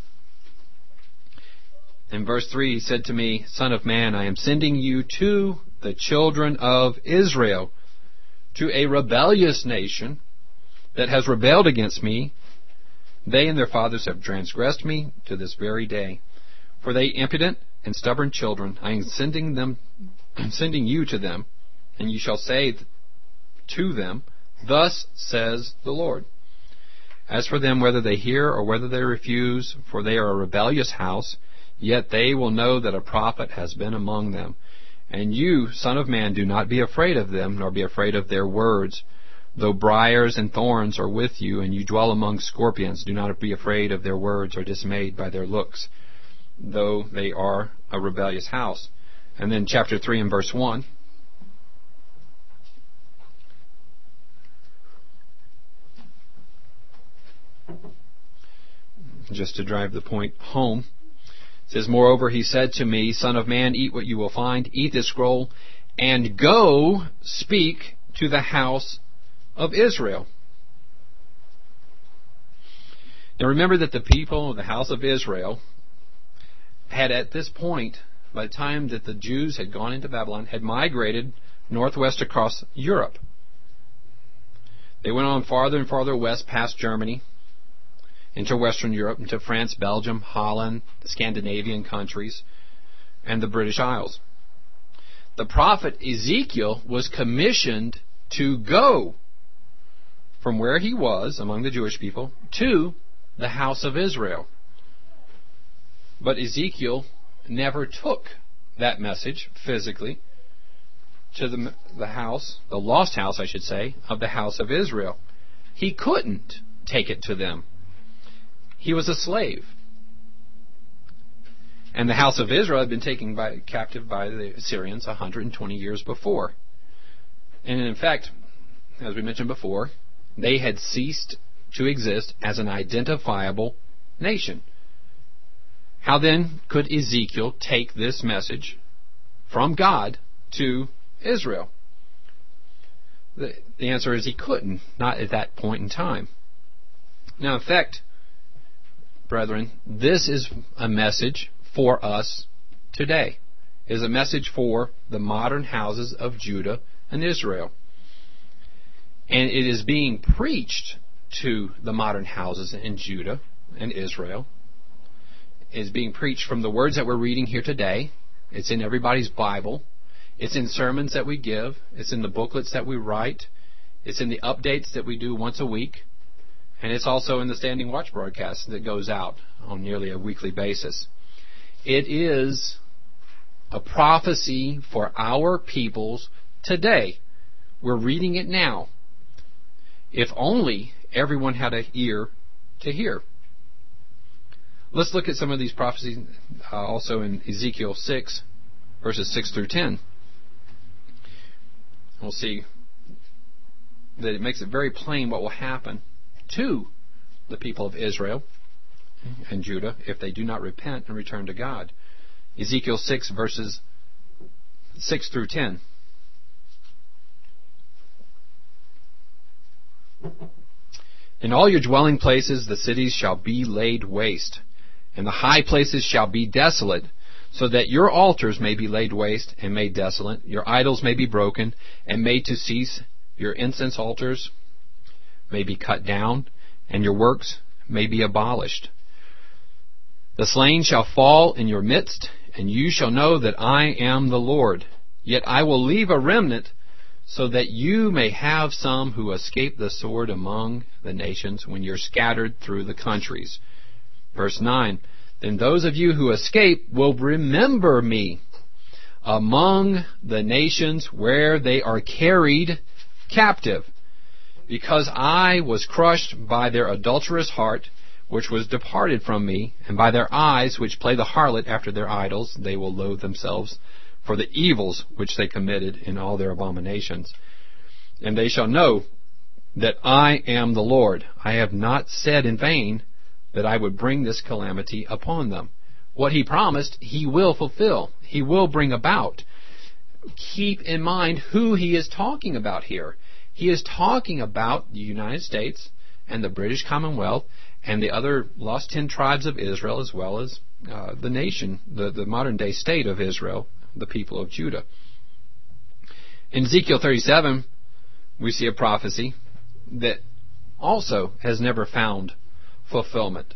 In verse 3, he said to me, Son of man, I am sending you to the children of Israel, to a rebellious nation that has rebelled against me. They and their fathers have transgressed me to this very day. For they impudent and stubborn children, I am sending you to them, and you shall say to them, Thus says the Lord. As for them, whether they hear or whether they refuse, for they are a rebellious house, yet they will know that a prophet has been among them. And you, son of man, do not be afraid of them, nor be afraid of their words. Though briars and thorns are with you, and you dwell among scorpions, do not be afraid of their words or dismayed by their looks, though they are a rebellious house. And then chapter 3 and verse 1. Just to drive the point home. It says, Moreover, he said to me, Son of man, eat what you will find, eat this scroll, and go speak to the house of Israel. Now remember that the people of the house of Israel had at this point, by the time that the Jews had gone into Babylon, had migrated northwest across Europe. They went on farther and farther west past Germany, into Western Europe, into France, Belgium, Holland, the Scandinavian countries, and the British Isles. The prophet Ezekiel was commissioned to go from where he was among the Jewish people to the house of Israel. But Ezekiel never took that message physically to the house, the lost house, I should say, of the house of Israel. He couldn't take it to them. He was a slave. And the house of Israel had been taken captive by the Assyrians 120 years before. And in fact, as we mentioned before, they had ceased to exist as an identifiable nation. How then could Ezekiel take this message from God to Israel? The answer is he couldn't, not at that point in time. Now, in fact, brethren, this is a message for us today. It is a message for the modern houses of Judah and Israel. And it is being preached to the modern houses in Judah and Israel. It is being preached from the words that we're reading here today. It's in everybody's Bible. It's in sermons that we give. It's in the booklets that we write. It's in the updates that we do once a week. And it's also in the Standing Watch broadcast that goes out on nearly a weekly basis. It is a prophecy for our peoples today. We're reading it now. If only everyone had an ear to hear. Let's look at some of these prophecies also in Ezekiel 6, verses 6 through 10. We'll see that it makes it very plain what will happen to the people of Israel and Judah if they do not repent and return to God. Ezekiel 6, verses 6 through 10. In all your dwelling places the cities shall be laid waste, and the high places shall be desolate, so that your altars may be laid waste and made desolate, your idols may be broken and made to cease, your incense altars may be cut down, and your works may be abolished. The slain shall fall in your midst, and you shall know that I am the Lord. Yet I will leave a remnant, so that you may have some who escape the sword among the nations when you're scattered through the countries. Verse 9, then those of you who escape will remember me among the nations where they are carried captive, because I was crushed by their adulterous heart, which was departed from me, and by their eyes, which play the harlot after their idols. They will loathe themselves for the evils which they committed in all their abominations. And they shall know that I am the Lord. I have not said in vain that I would bring this calamity upon them. What He promised, He will fulfill. He will bring about. Keep in mind who He is talking about here. He is talking about the United States and the British Commonwealth and the other lost 10 tribes of Israel, as well as the nation, the modern day state of Israel, the people of Judah. In Ezekiel 37, we see a prophecy that also has never found fulfillment.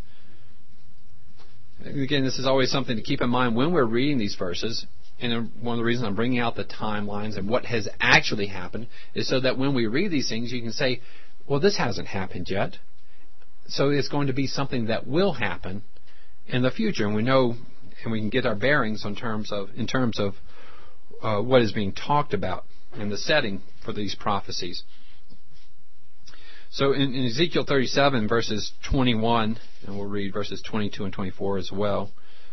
Again, this is always something to keep in mind when we're reading these verses, and one of the reasons I'm bringing out the timelines and what has actually happened is so that when we read these things, you can say, well, this hasn't happened yet. So it's going to be something that will happen in the future, and we know, and we can get our bearings in terms of what is being talked about and the setting for these prophecies. So in Ezekiel 37, verses 21, and we'll read verses 22 and 24 as well,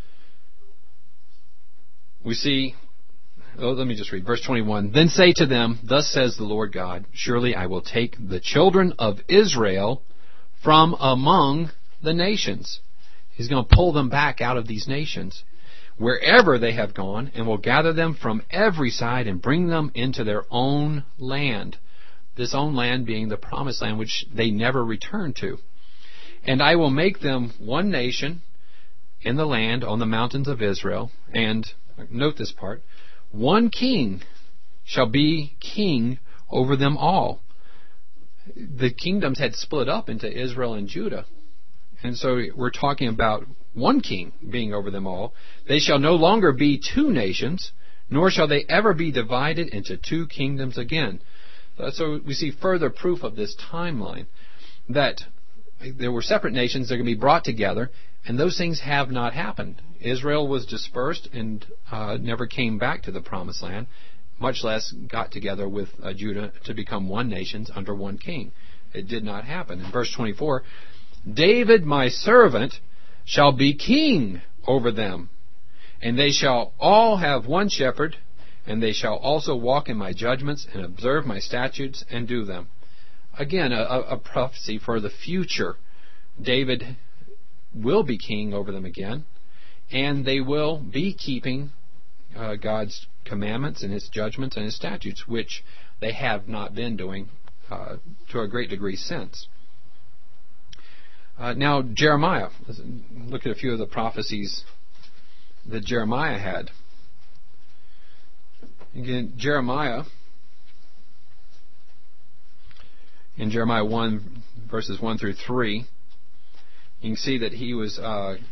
we see, let me just read, verse 21, then say to them, thus says the Lord God, surely I will take the children of Israel from among the nations. He's going to pull them back out of these nations, wherever they have gone, and will gather them from every side and bring them into their own land. This own land being the promised land, which they never returned to. And I will make them one nation in the land on the mountains of Israel. And, note this part, one king shall be king over them all. The kingdoms had split up into Israel and Judah. And so we're talking about one king being over them all. They shall no longer be two nations, nor shall they ever be divided into two kingdoms again. So we see further proof of this timeline, that there were separate nations that are going to be brought together, and those things have not happened. Israel was dispersed and never came back to the promised land, much less got together with Judah to become one nation under one king. It did not happen. In verse 24, David my servant shall be king over them, and they shall all have one shepherd, and they shall also walk in my judgments and observe my statutes and do them. Again, a prophecy for the future. David will be king over them again, and they will be keeping God's commandments and His judgments and His statutes, which they have not been doing to a great degree since. Now, Jeremiah. Let's look at a few of the prophecies that Jeremiah had. Again, Jeremiah, in Jeremiah 1, verses 1 through 3, you can see that he was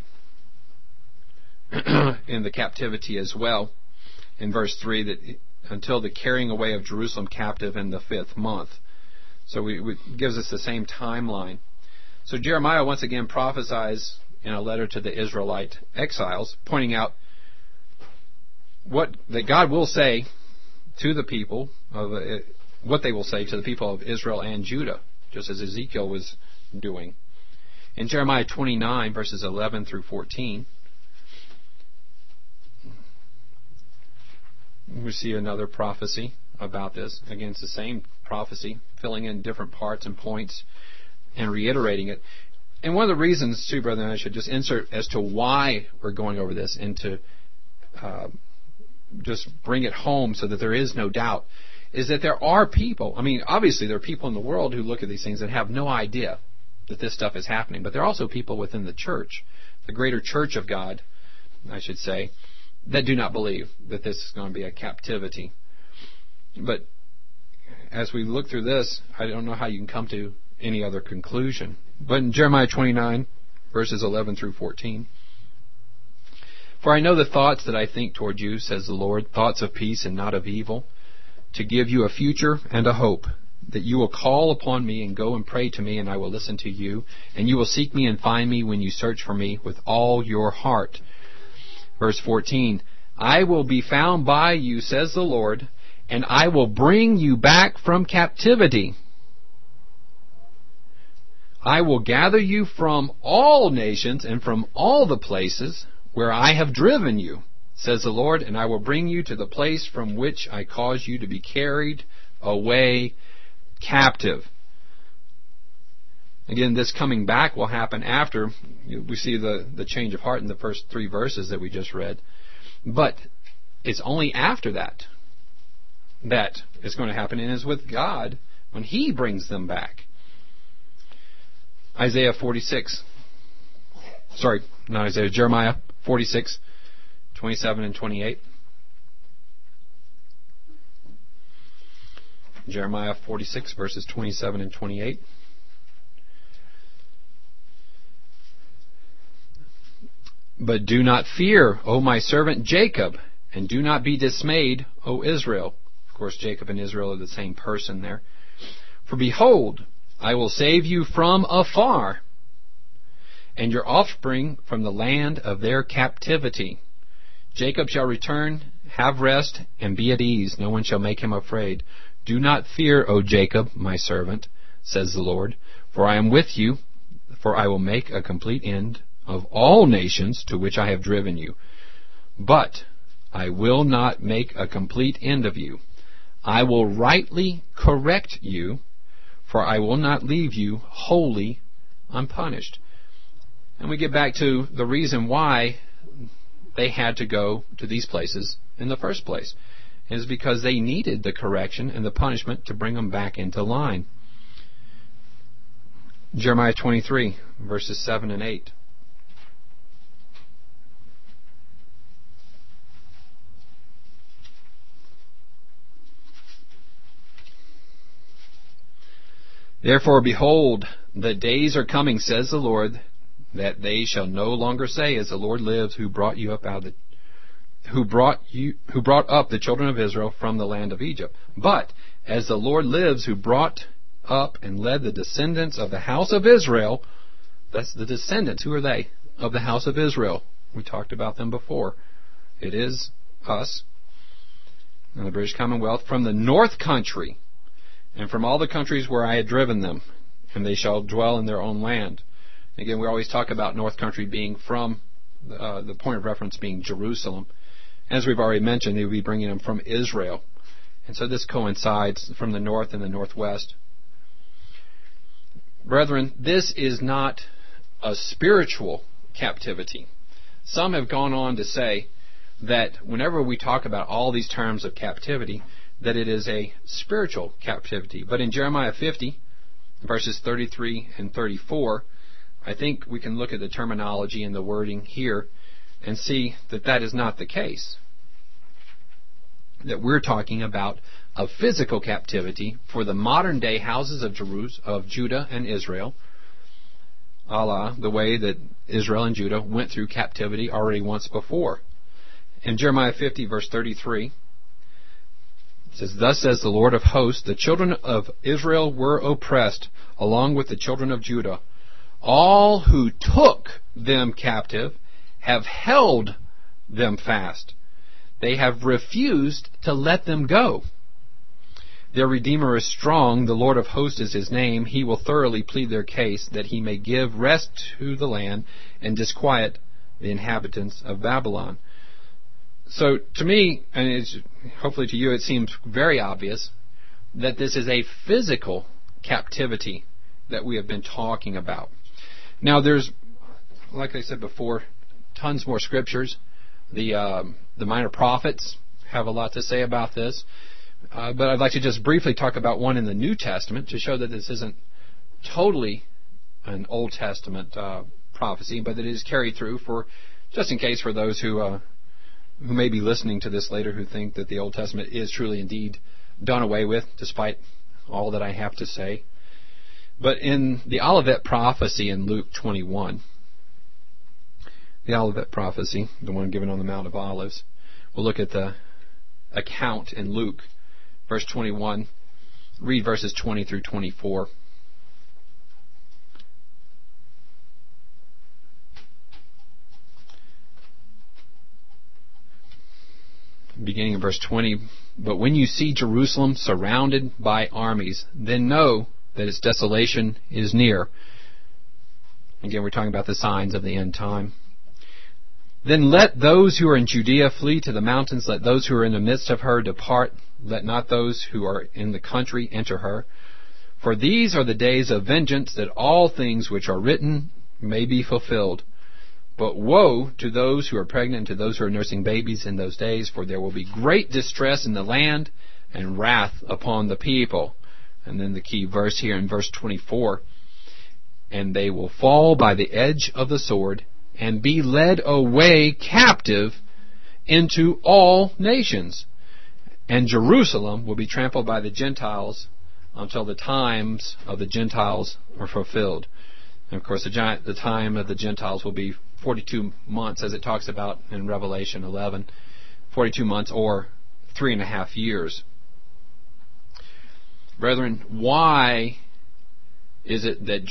in the captivity as well. In verse 3, that until the carrying away of Jerusalem captive in the 5th month. So it gives us the same timeline. So Jeremiah once again prophesies in a letter to the Israelite exiles, pointing out that God will say to the people of what they will say to the people of Israel and Judah, just as Ezekiel was doing. In Jeremiah 29, verses 11 through 14, we see another prophecy about this. Again, it's the same prophecy, filling in different parts and points and reiterating it. And one of the reasons, too, brethren, I should just insert as to why we're going over this and to just bring it home so that there is no doubt, is that there are people, obviously there are people in the world who look at these things and have no idea that this stuff is happening. But there are also people within the church, the greater church of God, I should say, that do not believe that this is going to be a captivity. But as we look through this, I don't know how you can come to any other conclusion. But in Jeremiah 29, verses 11 through 14, "For I know the thoughts that I think toward you, says the Lord, thoughts of peace and not of evil, to give you a future and a hope, that you will call upon me and go and pray to me, and I will listen to you, and you will seek me and find me when you search for me with all your heart." Verse 14, "I will be found by you, says the Lord, and I will bring you back from captivity. I will gather you from all nations and from all the places where I have driven you, says the Lord, and I will bring you to the place from which I caused you to be carried away captive." Again, this coming back will happen after we see the change of heart in the first 3 verses that we just read. But it's only after that it's going to happen, and is with God when He brings them back. Jeremiah 46, 27 and 28. Jeremiah 46, verses 27 and 28. "But do not fear, O my servant Jacob, and do not be dismayed, O Israel." Of course, Jacob and Israel are the same person there. "For behold, I will save you from afar, and your offspring from the land of their captivity. Jacob shall return, have rest, and be at ease. No one shall make him afraid. Do not fear, O Jacob, my servant, says the Lord, for I am with you, for I will make a complete end of all nations to which I have driven you. But I will not make a complete end of you. I will rightly correct you, for I will not leave you wholly unpunished." And we get back to the reason why they had to go to these places in the first place. It is because they needed the correction and the punishment to bring them back into line. Jeremiah 23, verses 7 and 8. "Therefore, behold, the days are coming, says the Lord, that they shall no longer say, as the Lord lives, who brought up the children of Israel from the land of Egypt. But as the Lord lives, who brought up and led the descendants of the house of Israel." That's the descendants. Who are they? Of the house of Israel. We talked about them before. It is us and the British Commonwealth, "from the north country, and from all the countries where I had driven them, and they shall dwell in their own land." Again, we always talk about north country being from, the point of reference being Jerusalem. As we've already mentioned, they will be bringing them from Israel. And so this coincides from the north and the northwest. Brethren, this is not a spiritual captivity. Some have gone on to say that whenever we talk about all these terms of captivity, that it is a spiritual captivity. But in Jeremiah 50, verses 33 and 34, I think we can look at the terminology and the wording here and see that that is not the case. That we're talking about a physical captivity for the modern day houses of Judah and Israel, a la the way that Israel and Judah went through captivity already once before. In Jeremiah 50, verse 33, it says, "Thus says the Lord of hosts, the children of Israel were oppressed, along with the children of Judah. All who took them captive have held them fast. They have refused to let them go. Their Redeemer is strong. The Lord of hosts is his name. He will thoroughly plead their case, that he may give rest to the land and disquiet the inhabitants of Babylon. So to me, and hopefully to you, it seems very obvious that this is a physical captivity that we have been talking about. Now there's, like I said before, tons more scriptures. The minor prophets have a lot to say about this. But I'd like to just briefly talk about one in the New Testament to show that this isn't totally an Old Testament prophecy, but that it is carried through for, just in case for those who may be listening to this later who think that the Old Testament is truly indeed done away with, despite all that I have to say. But in the Olivet prophecy in Luke 21, the Olivet prophecy, the one given on the Mount of Olives, we'll look at the account in Luke, verse 21, read verses 20 through 24. Beginning in verse 20, but when you see Jerusalem surrounded by armies, then know that its desolation is near. Again, we're talking about the signs of the end time. Then let those who are in Judea flee to the mountains. Let those who are in the midst of her depart. Let not those who are in the country enter her. For these are the days of vengeance, that all things which are written may be fulfilled. But woe to those who are pregnant and to those who are nursing babies in those days, for there will be great distress in the land and wrath upon the people. And then the key verse here in verse 24. And they will fall by the edge of the sword and be led away captive into all nations. And Jerusalem will be trampled by the Gentiles until the times of the Gentiles are fulfilled. And of course, the time of the Gentiles will be 42 months, as it talks about in Revelation 11. 42 months or 3.5 years. Brethren, why is it that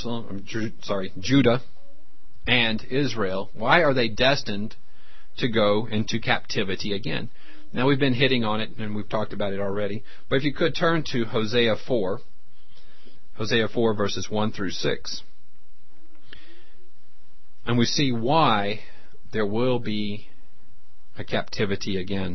Judah and Israel, why are they destined to go into captivity again? Now, we've been hitting on it, and we've talked about it already. But if you could turn to Hosea 4, verses 1 through 6. And we see why there will be a captivity again.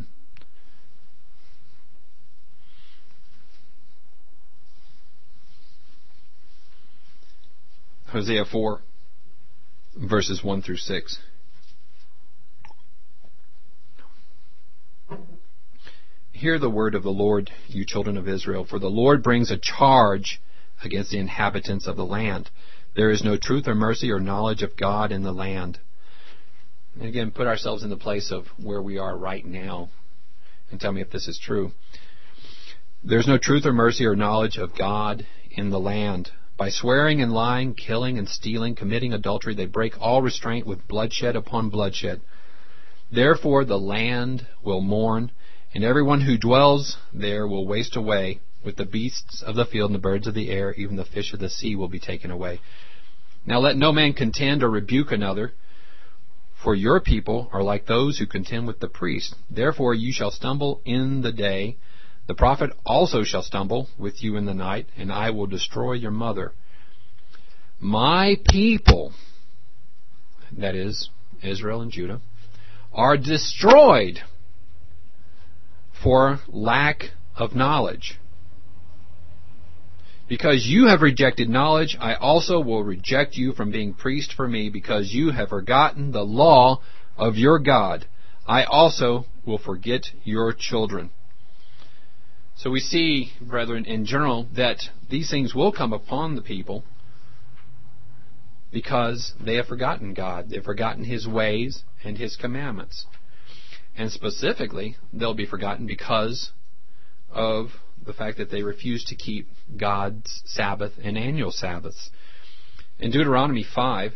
Hosea 4, verses 1 through 6. Hear the word of the Lord, you children of Israel, for the Lord brings a charge against the inhabitants of the land. There is no truth or mercy or knowledge of God in the land. And again, put ourselves in the place of where we are right now and tell me if this is true. There's no truth or mercy or knowledge of God in the land. By swearing and lying, killing and stealing, committing adultery, they break all restraint with bloodshed upon bloodshed. Therefore the land will mourn, and everyone who dwells there will waste away. With the beasts of the field and the birds of the air, even the fish of the sea will be taken away. Now let no man contend or rebuke another, for your people are like those who contend with the priest. Therefore you shall stumble in the day. The prophet also shall stumble with you in the night, and I will destroy your mother. My people, that is, Israel and Judah, are destroyed for lack of knowledge. Because you have rejected knowledge, I also will reject you from being priest for me, because you have forgotten the law of your God. I also will forget your children. So we see, brethren, in general, that these things will come upon the people because they have forgotten God. They've forgotten His ways and His commandments. And specifically, they'll be forgotten because of the fact that they refuse to keep God's Sabbath and annual Sabbaths. In Deuteronomy 5,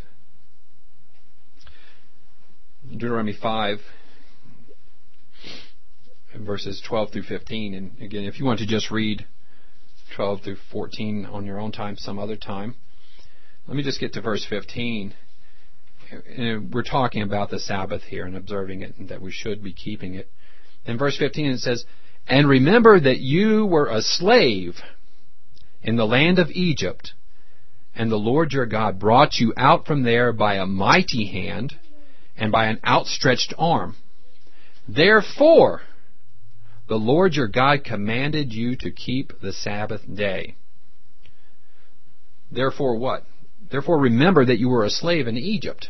verses 12 through 15, and again, if you want to just read 12 through 14 on your own time, some other time, let me just get to verse 15. We're talking about the Sabbath here and observing it, and that we should be keeping it. In verse 15 it says, "And remember that you were a slave in the land of Egypt, and the Lord your God brought you out from there by a mighty hand and by an outstretched arm. Therefore, the Lord your God commanded you to keep the Sabbath day." Therefore what? Therefore remember that you were a slave in Egypt,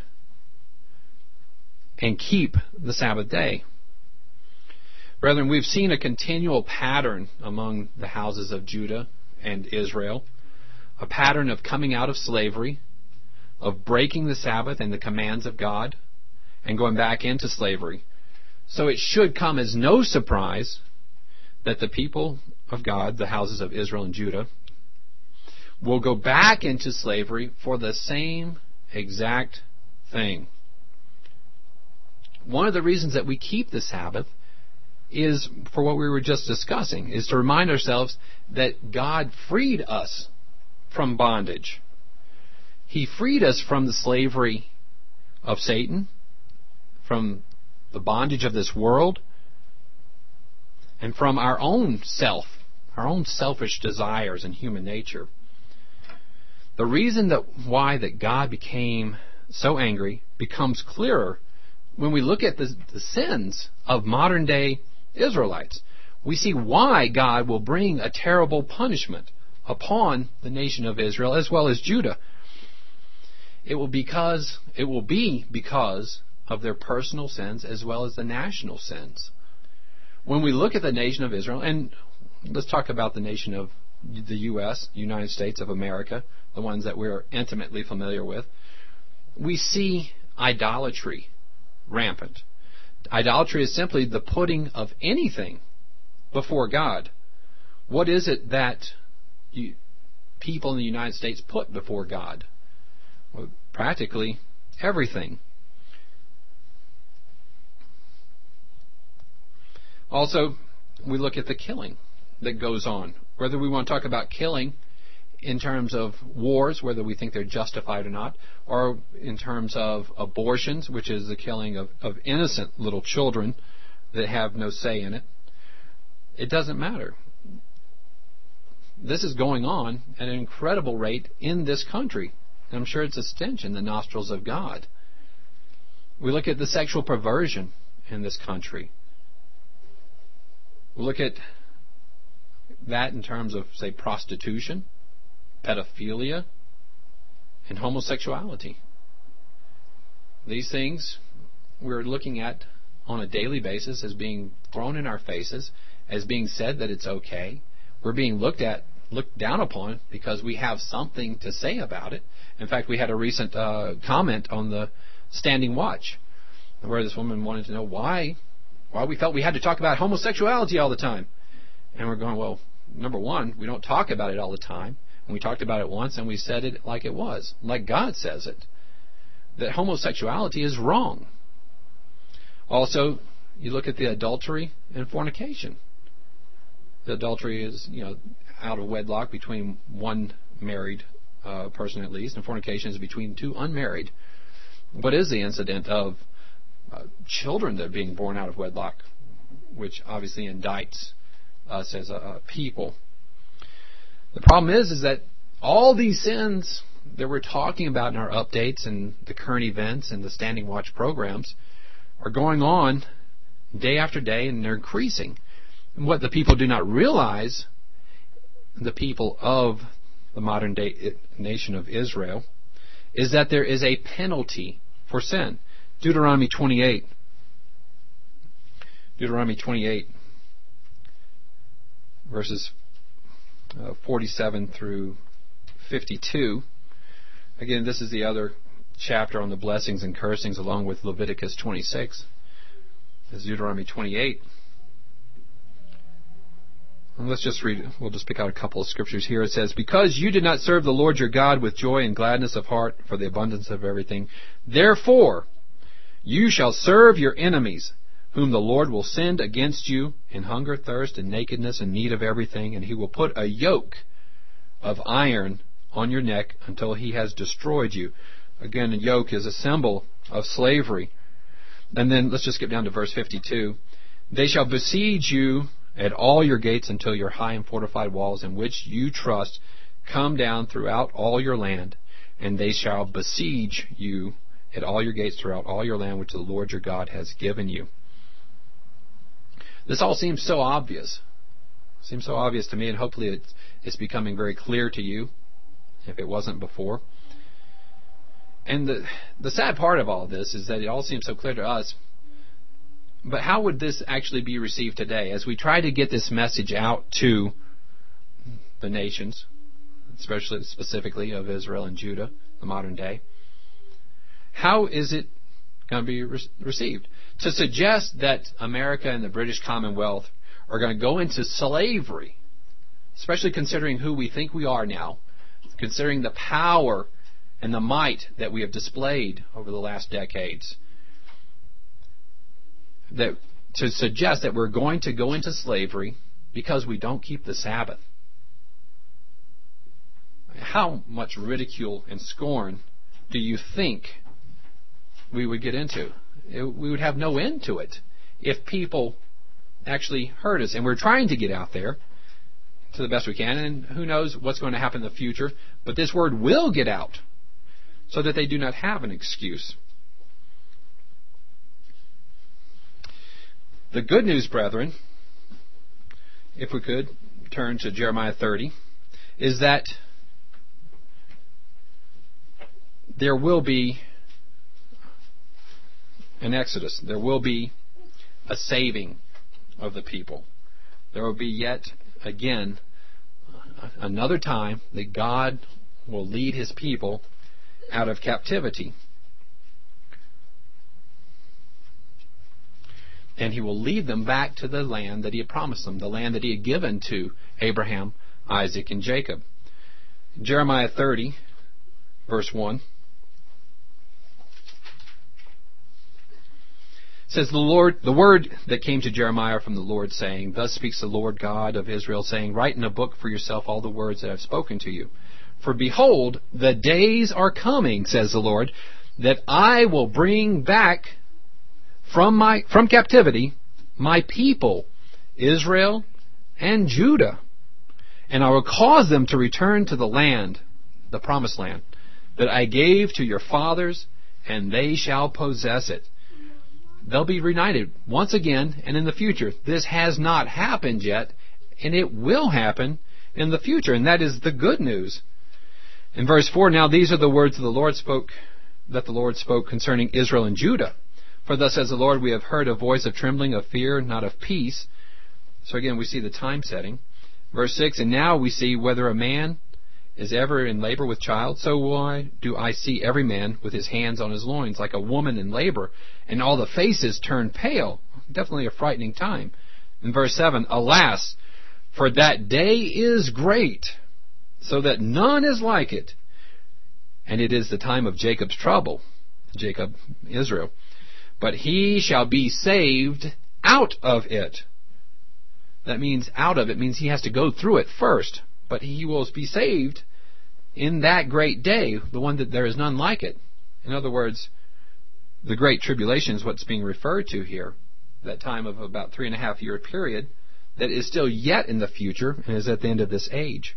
and keep the Sabbath day. Brethren, we've seen a continual pattern among the houses of Judah and Israel, a pattern of coming out of slavery, of breaking the Sabbath and the commands of God, and going back into slavery. So it should come as no surprise that the people of God, the houses of Israel and Judah, will go back into slavery for the same exact thing. One of the reasons that we keep the Sabbath is for what we were just discussing, is to remind ourselves that God freed us from bondage. He freed us from the slavery of Satan, from the bondage of this world, and from our own self, our own selfish desires and human nature. The reason why God became so angry becomes clearer when we look at the sins of modern day Israelites. We see why God will bring a terrible punishment upon the nation of Israel as well as Judah. It will be because of their personal sins as well as the national sins. When we look at the nation of Israel, and let's talk about the nation of the U.S., United States of America, the ones that we're intimately familiar with, we see idolatry rampant. Idolatry is simply the putting of anything before God. What is it that people in the United States put before God? Well, practically everything. Also, we look at the killing that goes on. Whether we want to talk about killing in terms of wars, whether we think they're justified or not, or in terms of abortions, which is the killing of innocent little children that have no say in it, it doesn't matter. This is going on at an incredible rate in this country. And I'm sure it's a stench in the nostrils of God. We look at the sexual perversion in this country. We look at that in terms of, say, prostitution, pedophilia, and homosexuality. These things we're looking at on a daily basis as being thrown in our faces, as being said that it's okay. We're being looked down upon because we have something to say about it. In fact, we had a recent comment on the Standing Watch where this woman wanted to know why we felt we had to talk about homosexuality all the time. And we're going, well, number one, we don't talk about it all the time. And we talked about it once and we said it like it was, like God says it, that homosexuality is wrong. Also, you look at the adultery and fornication. The adultery is, out of wedlock between one married person at least, and fornication is between two unmarried. What is the incident of children that are being born out of wedlock, which obviously indicts us as a people? The problem is that all these sins that we're talking about in our updates and the current events and the Standing Watch programs are going on day after day, and they're increasing. And what the people do not realize, the people of the modern day nation of Israel, is that there is a penalty for sin. Deuteronomy 28, verses 47 through 52. Again, this is the other chapter on the blessings and cursings along with Leviticus 26. This is Deuteronomy 28. And let's just read, we'll just pick out a couple of scriptures here. It says, "Because you did not serve the Lord your God with joy and gladness of heart for the abundance of everything, therefore you shall serve your enemies, whom the Lord will send against you in hunger, thirst, and nakedness, and need of everything, and he will put a yoke of iron on your neck until he has destroyed you." Again, a yoke is a symbol of slavery. And then let's just get down to verse 52. They shall besiege you at all your gates until your high and fortified walls in which you trust come down throughout all your land, and they shall besiege you at all your gates throughout all your land which the Lord your God has given you. This all seems so obvious. It seems so obvious to me, and hopefully it's becoming very clear to you, if it wasn't before. And the sad part of all this is that it all seems so clear to us. But how would this actually be received today as we try to get this message out to the nations, especially specifically of Israel and Judah, the modern day? How is it going to be received? To suggest that America and the British Commonwealth are going to go into slavery, especially considering who we think we are now, considering the power and the might that we have displayed over the last decades, that to suggest that we're going to go into slavery because we don't keep the Sabbath. How much ridicule and scorn do you think we would get into? We would have no end to it if people actually heard us. And we're trying to get out there to the best we can, and who knows what's going to happen in the future. But this word will get out so that they do not have an excuse. The good news, brethren, if we could turn to Jeremiah 30, is that there will be an exodus. There will be a saving of the people. There will be yet again another time that God will lead His people out of captivity. And He will lead them back to the land that He had promised them, the land that He had given to Abraham, Isaac, and Jacob. Jeremiah 30, verse 1. Says the word that came to Jeremiah from the Lord, saying, Thus speaks the Lord God of Israel, saying, Write in a book for yourself all the words that I have spoken to you. For behold, the days are coming, says the Lord, that I will bring back from captivity my people, Israel and Judah, and I will cause them to return to the land, the promised land, that I gave to your fathers, and they shall possess it. They'll be reunited once again and in the future. This has not happened yet, and it will happen in the future, and that is the good news. In verse 4, now these are the words that the Lord spoke concerning Israel and Judah. For thus says the Lord, we have heard a voice of trembling, of fear, not of peace. So again, we see the time setting. Verse 6, and now we see whether a man is ever in labor with child, so why do I see every man with his hands on his loins, like a woman in labor, and all the faces turn pale? Definitely a frightening time. In verse 7, alas, for that day is great, so that none is like it. And it is the time of Jacob's trouble, Jacob, Israel. But he shall be saved out of it. That means out of it means he has to go through it first. But he will be saved in that great day, the one that there is none like it. In other words, the Great Tribulation is what's being referred to here. That time of about 3.5 year period that is still yet in the future and is at the end of this age.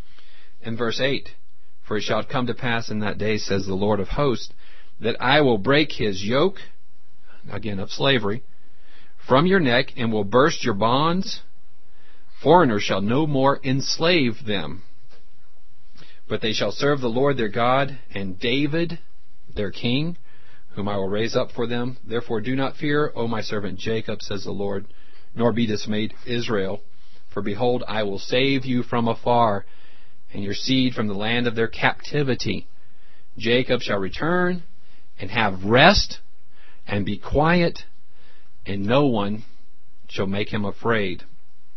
In verse 8, for it shall come to pass in that day, says the Lord of hosts, that I will break his yoke, again of slavery, from your neck, and will burst your bonds. Foreigners shall no more enslave them, but they shall serve the Lord their God, and David their king, whom I will raise up for them. Therefore do not fear, O my servant Jacob, says the Lord, nor be dismayed, Israel. For behold, I will save you from afar, and your seed from the land of their captivity. Jacob shall return and have rest, and be quiet, and no one shall make him afraid.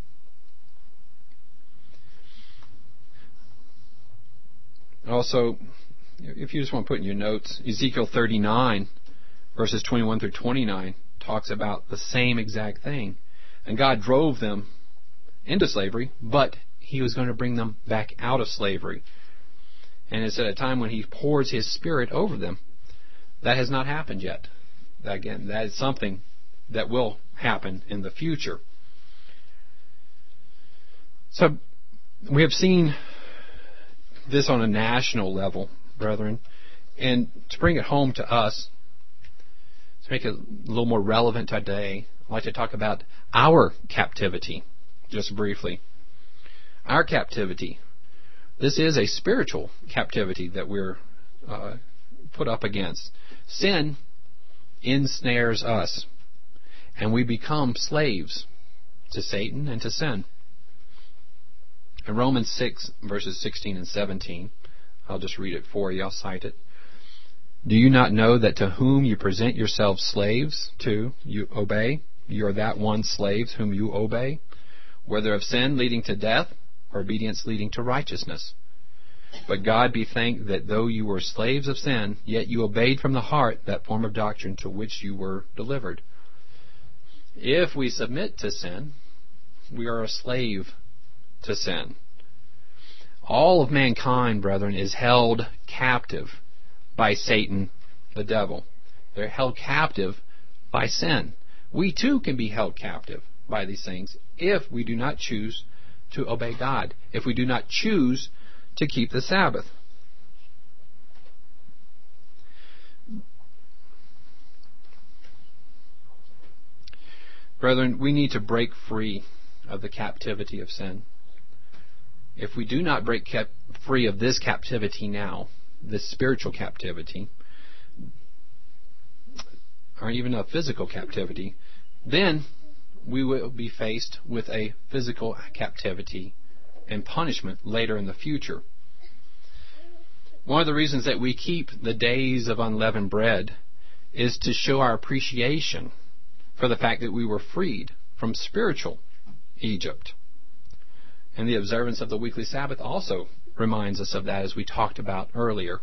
Also, if you just want to put in your notes, Ezekiel 39, verses 21 through 29, talks about the same exact thing. And God drove them into slavery, but He was going to bring them back out of slavery. And it's at a time when He pours His Spirit over them. That has not happened yet. Again, that is something that will happen in the future. So we have seen this on a national level, brethren, and to bring it home to us, to make it a little more relevant today, I'd like to talk about our captivity, just briefly. Our captivity. This is a spiritual captivity that we're put up against. Sin ensnares us, and we become slaves to Satan and to sin. In Romans 6, verses 16 and 17, I'll just read it for you. I'll cite it. Do you not know that to whom you present yourselves slaves to, you obey? You are that one slaves whom you obey, whether of sin leading to death or obedience leading to righteousness. But God be thanked that though you were slaves of sin, yet you obeyed from the heart that form of doctrine to which you were delivered. If we submit to sin, we are a slave to sin. All of mankind, brethren, is held captive by Satan, the devil. They're held captive by sin. We too can be held captive by these things if we do not choose to obey God, if we do not choose to keep the Sabbath. Brethren, we need to break free of the captivity of sin. If we do not break free of this captivity now, this spiritual captivity, or even a physical captivity, then we will be faced with a physical captivity and punishment later in the future. One of the reasons that we keep the days of unleavened bread is to show our appreciation for the fact that we were freed from spiritual Egypt. And the observance of the weekly Sabbath also reminds us of that, as we talked about earlier.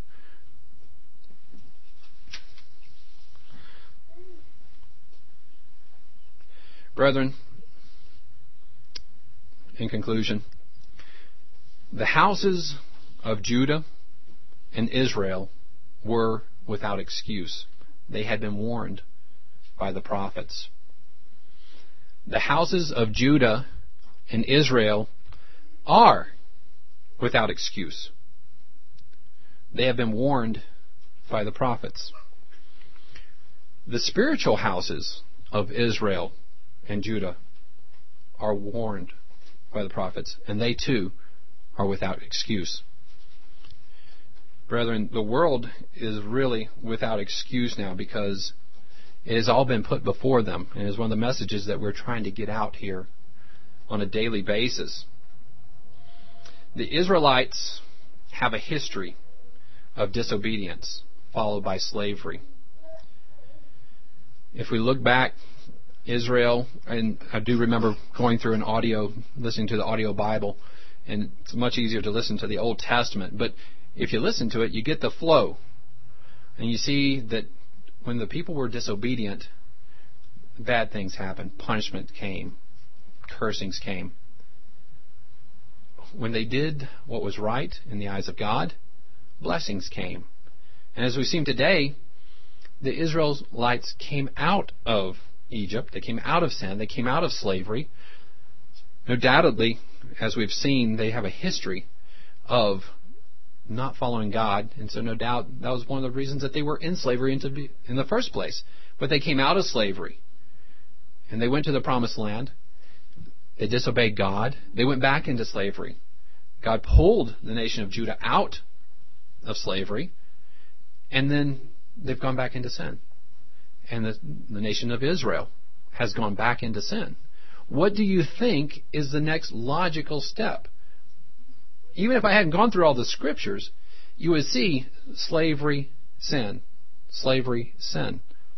Brethren, in conclusion, the houses of Judah and Israel were without excuse. They had been warned by the prophets. The houses of Judah and Israel are without excuse. They have been warned by the prophets. The spiritual houses of Israel and Judah are warned by the prophets, and they too are without excuse. Brethren, the world is really without excuse now because it has all been put before them, and is one of the messages that we're trying to get out here on a daily basis. The Israelites have a history of disobedience followed by slavery. If we look back, Israel, and I do remember going through listening to the audio Bible, and it's much easier to listen to the Old Testament, but if you listen to it, you get the flow. And you see that when the people were disobedient, bad things happened. Punishment came. Cursings came. When they did what was right in the eyes of God, blessings came. And as we've seen today, the Israelites came out of Egypt. They came out of sin. They came out of slavery. Undoubtedly, as we've seen, they have a history of not following God, and so no doubt that was one of the reasons that they were in slavery in the first place. But they came out of slavery, and they went to the Promised Land. They disobeyed God. They went back into slavery. God pulled the nation of Judah out of slavery, and then they've gone back into sin. And the nation of Israel has gone back into sin. What do you think is the next logical step? Even if I hadn't gone through all the scriptures, you would see slavery, sin. Slavery, sin.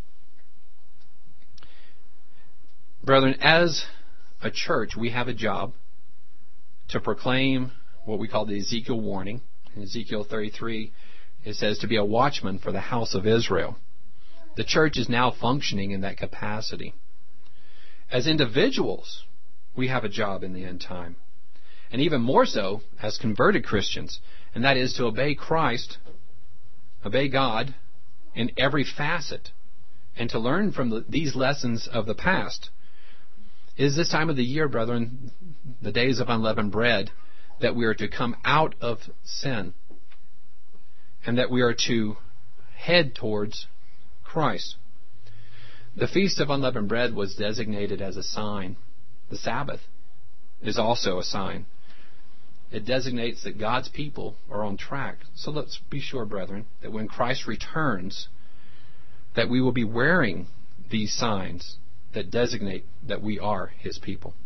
Brethren, as a church, we have a job to proclaim what we call the Ezekiel warning. In Ezekiel 33, it says to be a watchman for the house of Israel. The church is now functioning in that capacity. As individuals, we have a job in the end time. And even more so as converted Christians, and that is to obey Christ, obey God in every facet and to learn from these lessons of the past. It is this time of the year, brethren, the days of unleavened bread, that we are to come out of sin and that we are to head towards Christ. The Feast of Unleavened Bread was designated as a sign. The Sabbath is also a sign. It designates that God's people are on track. So let's be sure, brethren, that when Christ returns, that we will be wearing these signs that designate that we are His people.